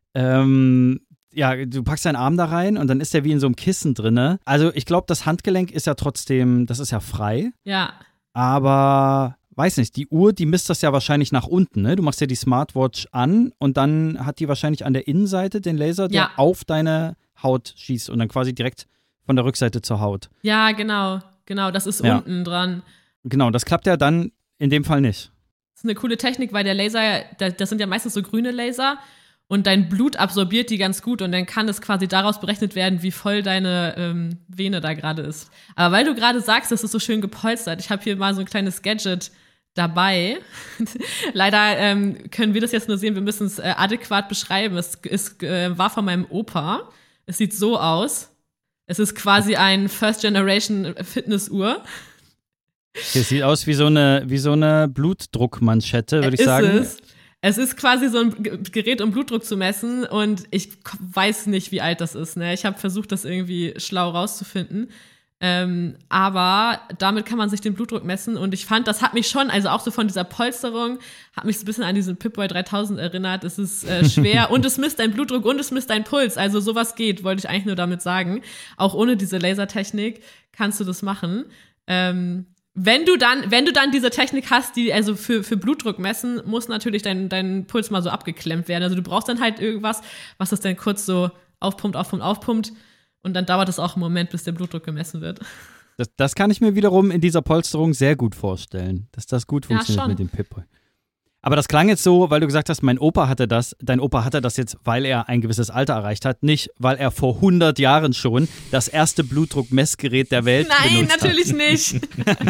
ja, du packst deinen Arm da rein und dann ist der wie in so einem Kissen drinne. Also, ich glaube, das Handgelenk ist ja trotzdem, das ist ja frei. Ja. Aber weiß nicht, die Uhr, die misst das ja wahrscheinlich nach unten, ne? Du machst ja die Smartwatch an und dann hat die wahrscheinlich an der Innenseite den Laser, der auf deine Haut schießt und dann quasi direkt von der Rückseite zur Haut. Ja, genau, das ist unten dran. Genau, das klappt ja dann in dem Fall nicht. Das ist eine coole Technik, weil der Laser, das sind ja meistens so grüne Laser und dein Blut absorbiert die ganz gut und dann kann es quasi daraus berechnet werden, wie voll deine Vene da gerade ist. Aber weil du gerade sagst, das ist so schön gepolstert, ich habe hier mal so ein kleines Gadget dabei. Leider können wir das jetzt nur sehen, wir müssen es adäquat beschreiben. Es war von meinem Opa. Es sieht so aus. Es ist quasi ein First-Generation-Fitness-Uhr. Es sieht aus wie so eine Blutdruckmanschette, würde ich sagen. Es ist quasi so ein Gerät, um Blutdruck zu messen und ich weiß nicht, wie alt das ist. Ne? Ich habe versucht, das irgendwie schlau rauszufinden. Aber damit kann man sich den Blutdruck messen und ich fand, das hat mich schon, also auch so von dieser Polsterung, hat mich so ein bisschen an diesen Pip-Boy 3000 erinnert. Es ist schwer und es misst deinen Blutdruck und es misst deinen Puls. Also sowas geht, wollte ich eigentlich nur damit sagen. Auch ohne diese Lasertechnik kannst du das machen. Wenn du dann diese Technik hast, die also für Blutdruck messen, muss natürlich dein Puls mal so abgeklemmt werden. Also du brauchst dann halt irgendwas, was das dann kurz so aufpumpt. Und dann dauert es auch einen Moment, bis der Blutdruck gemessen wird. Das kann ich mir wiederum in dieser Polsterung sehr gut vorstellen, dass das gut funktioniert mit dem Pip-Boy. Aber das klang jetzt so, weil du gesagt hast, mein Opa hatte das. Dein Opa hatte das jetzt, weil er ein gewisses Alter erreicht hat, nicht weil er vor 100 Jahren schon das erste Blutdruckmessgerät der Welt Nein, benutzt natürlich hat. nicht.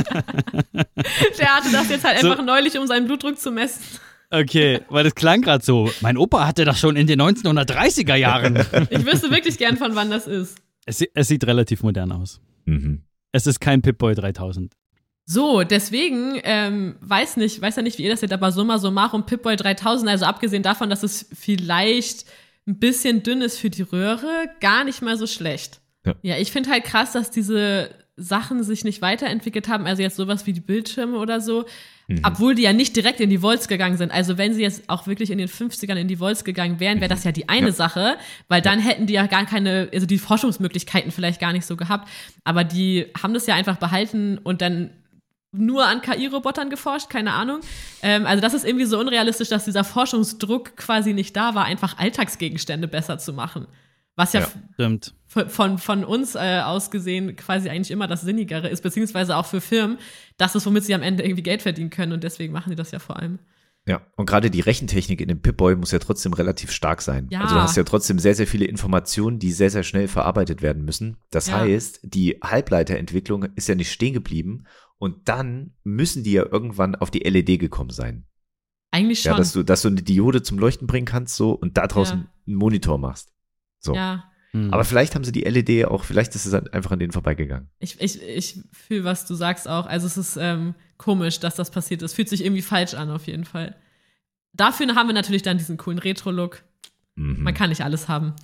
Der hatte das jetzt halt einfach neulich, um seinen Blutdruck zu messen. Okay, weil das klang gerade so. Mein Opa hatte das schon in den 1930er Jahren. Ich wüsste wirklich gern, von wann das ist. Es sieht relativ modern aus. Mhm. Es ist kein Pip-Boy 3000. So, deswegen, weiß ja nicht, wie ihr das seht, aber summa summarum Pip-Boy 3000, also abgesehen davon, dass es vielleicht ein bisschen dünn ist für die Röhre, gar nicht mal so schlecht. Ja, ich finde halt krass, dass diese Sachen sich nicht weiterentwickelt haben, also jetzt sowas wie die Bildschirme oder so, obwohl die ja nicht direkt in die Volts gegangen sind. Also wenn sie jetzt auch wirklich in den 50ern in die Volts gegangen wären, wäre das ja die eine Sache, weil dann hätten die ja gar keine, also die Forschungsmöglichkeiten vielleicht gar nicht so gehabt, aber die haben das ja einfach behalten und dann nur an KI-Robotern geforscht, keine Ahnung. Also das ist irgendwie so unrealistisch, dass dieser Forschungsdruck quasi nicht da war, einfach Alltagsgegenstände besser zu machen. Was ja stimmt. Von uns aus gesehen quasi eigentlich immer das Sinnigere ist, beziehungsweise auch für Firmen, das ist, womit sie am Ende irgendwie Geld verdienen können und deswegen machen die das ja vor allem. Ja, und gerade die Rechentechnik in dem Pip-Boy muss ja trotzdem relativ stark sein. Ja. Also du hast ja trotzdem sehr, sehr viele Informationen, die sehr, sehr schnell verarbeitet werden müssen. Das heißt, die Halbleiterentwicklung ist ja nicht stehen geblieben und dann müssen die ja irgendwann auf die LED gekommen sein. Eigentlich schon. Ja, dass du eine Diode zum Leuchten bringen kannst so und da draußen einen Monitor machst. So. Ja. Aber vielleicht haben sie die LED auch, vielleicht ist es einfach an denen vorbeigegangen. Ich fühle, was du sagst auch. Also es ist komisch, dass das passiert ist. Fühlt sich irgendwie falsch an, auf jeden Fall. Dafür haben wir natürlich dann diesen coolen Retro-Look. Man kann nicht alles haben.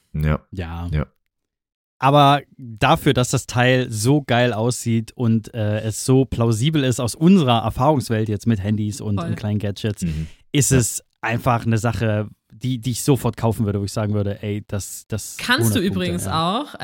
Ja. Aber dafür, dass das Teil so geil aussieht und es so plausibel ist aus unserer Erfahrungswelt jetzt mit Handys und kleinen Gadgets, ist es einfach eine Sache, die ich sofort kaufen würde, wo ich sagen würde, ey, das kannst du übrigens auch,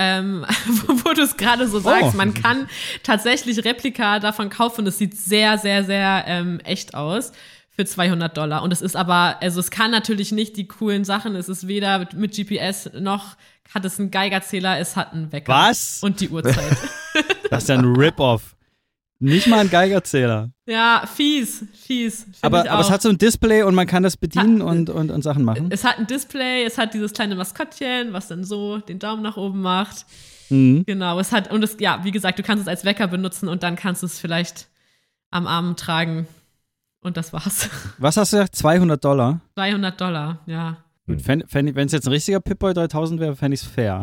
wo du es gerade so sagst, man kann tatsächlich Replika davon kaufen, das sieht sehr, sehr, sehr echt aus für $200 und es ist aber, also es kann natürlich nicht die coolen Sachen, es ist weder mit GPS noch hat es einen Geigerzähler, es hat einen Wecker. Was? Und die Uhrzeit. Das ist ja ein Rip-Off. Nicht mal ein Geigerzähler. Ja, fies. Aber es hat so ein Display und man kann das bedienen und Sachen machen. Es hat ein Display, es hat dieses kleine Maskottchen, was dann so den Daumen nach oben macht. Genau, wie gesagt, du kannst es als Wecker benutzen und dann kannst du es vielleicht am Arm tragen. Und das war's. Was hast du gesagt? $200? $200, ja. Gut, wenn es jetzt ein richtiger Pip-Boy 3000 wäre, fände ich es fair.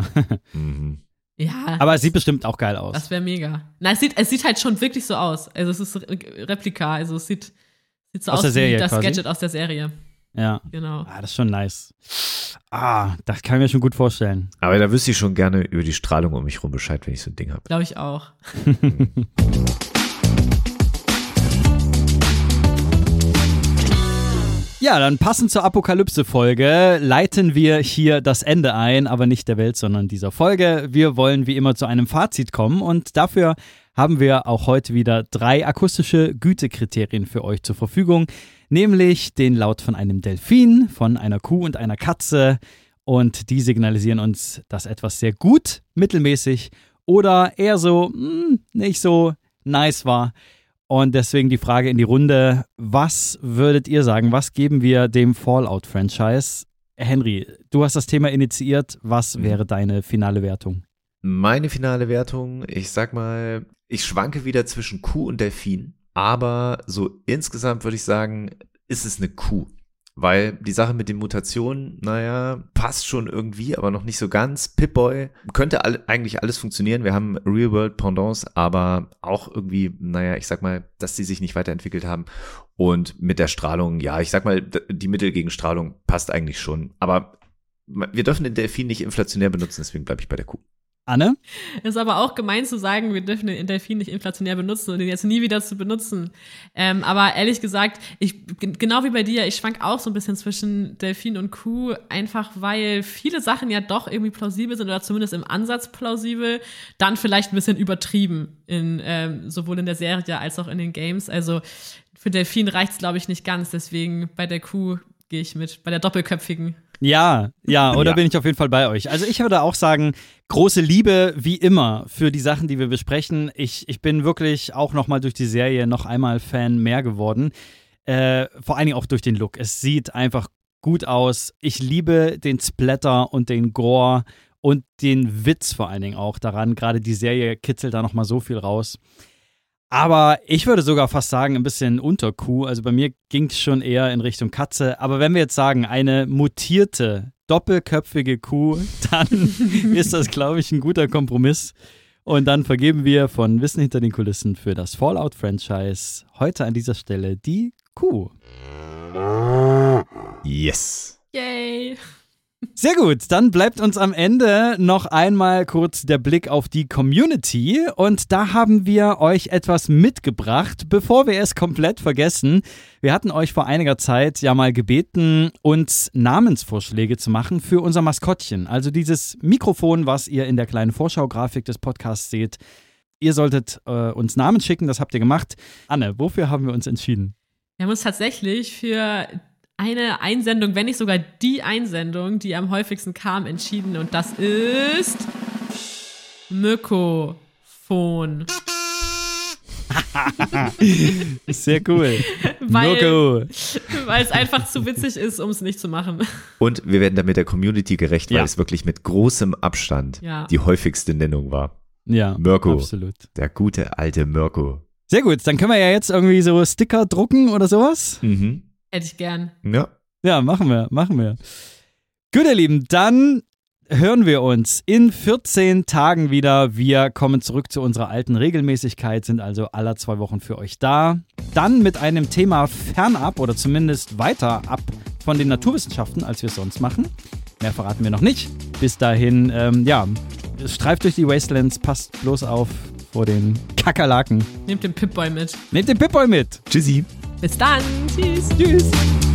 Ja. Aber es sieht bestimmt auch geil aus. Das wäre mega. Na, es sieht halt schon wirklich so aus. Also es ist Replika, also es sieht so aus wie das quasi? Gadget aus der Serie. Ja. Genau. Das ist schon nice. Das kann ich mir schon gut vorstellen. Aber da wüsste ich schon gerne über die Strahlung um mich rum Bescheid, wenn ich so ein Ding habe. Glaube ich auch. Ja, dann passend zur Apokalypse-Folge leiten wir hier das Ende ein, aber nicht der Welt, sondern dieser Folge. Wir wollen wie immer zu einem Fazit kommen und dafür haben wir auch heute wieder 3 akustische Gütekriterien für euch zur Verfügung, nämlich den Laut von einem Delfin, von einer Kuh und einer Katze und die signalisieren uns, dass etwas sehr gut, mittelmäßig oder eher so nicht so nice war. Und deswegen die Frage in die Runde, was würdet ihr sagen, was geben wir dem Fallout-Franchise? Henry, du hast das Thema initiiert, was wäre deine finale Wertung? Meine finale Wertung, ich sag mal, ich schwanke wieder zwischen Kuh und Delfin, aber so insgesamt würde ich sagen, ist es eine Kuh. Weil die Sache mit den Mutationen, passt schon irgendwie, aber noch nicht so ganz. Pip-Boy könnte eigentlich alles funktionieren. Wir haben Real-World-Pendants, aber auch irgendwie, ich sag mal, dass die sich nicht weiterentwickelt haben. Und mit der Strahlung, ich sag mal, die Mittel gegen Strahlung passt eigentlich schon. Aber wir dürfen den Delfin nicht inflationär benutzen, deswegen bleibe ich bei der Kuh. Anne? Ist aber auch gemein zu sagen, wir dürfen den Delfin nicht inflationär benutzen und den jetzt nie wieder zu benutzen. Aber ehrlich gesagt, genau wie bei dir, ich schwank auch so ein bisschen zwischen Delfin und Kuh, einfach weil viele Sachen ja doch irgendwie plausibel sind oder zumindest im Ansatz plausibel, dann vielleicht ein bisschen übertrieben, sowohl in der Serie als auch in den Games. Also für Delfin reicht's, glaube ich, nicht ganz, deswegen bei der Kuh gehe ich mit, bei der doppelköpfigen. Ja, oder bin ich auf jeden Fall bei euch. Also ich würde auch sagen, große Liebe wie immer für die Sachen, die wir besprechen. Ich bin wirklich auch nochmal durch die Serie noch einmal Fan mehr geworden. Vor allen Dingen auch durch den Look. Es sieht einfach gut aus. Ich liebe den Splatter und den Gore und den Witz vor allen Dingen auch daran. Gerade die Serie kitzelt da nochmal so viel raus. Aber ich würde sogar fast sagen, ein bisschen unter Kuh. Also bei mir ging es schon eher in Richtung Katze. Aber wenn wir jetzt sagen, eine mutierte, doppelköpfige Kuh, dann ist das, glaube ich, ein guter Kompromiss. Und dann vergeben wir von Wissen hinter den Kulissen für das Fallout-Franchise heute an dieser Stelle die Kuh. Yes. Yay. Sehr gut, dann bleibt uns am Ende noch einmal kurz der Blick auf die Community und da haben wir euch etwas mitgebracht, bevor wir es komplett vergessen. Wir hatten euch vor einiger Zeit ja mal gebeten, uns Namensvorschläge zu machen für unser Maskottchen, also dieses Mikrofon, was ihr in der kleinen Vorschaugrafik des Podcasts seht. Ihr solltet uns Namen schicken, das habt ihr gemacht. Anne, wofür haben wir uns entschieden? Wir haben uns tatsächlich für eine Einsendung, wenn nicht sogar die Einsendung, die am häufigsten kam, entschieden. Und das ist Mykofon. Sehr cool. Weil es einfach zu witzig ist, um es nicht zu machen. Und wir werden damit der Community gerecht, weil es wirklich mit großem Abstand die häufigste Nennung war. Ja, Mirko. Absolut. Der gute alte Mirko. Sehr gut, dann können wir ja jetzt irgendwie so Sticker drucken oder sowas. Mhm. Hätte ich gern. Ja, machen wir. Gut, ihr Lieben, dann hören wir uns in 14 Tagen wieder. Wir kommen zurück zu unserer alten Regelmäßigkeit, sind also alle 2 Wochen für euch da. Dann mit einem Thema fernab oder zumindest weiter ab von den Naturwissenschaften, als wir es sonst machen. Mehr verraten wir noch nicht. Bis dahin, streift durch die Wastelands, passt bloß auf vor den Kakerlaken. Nehmt den Pip-Boy mit. Nehmt den Pip-Boy mit. Tschüssi. Bis dann. Tschüss. Tschüss.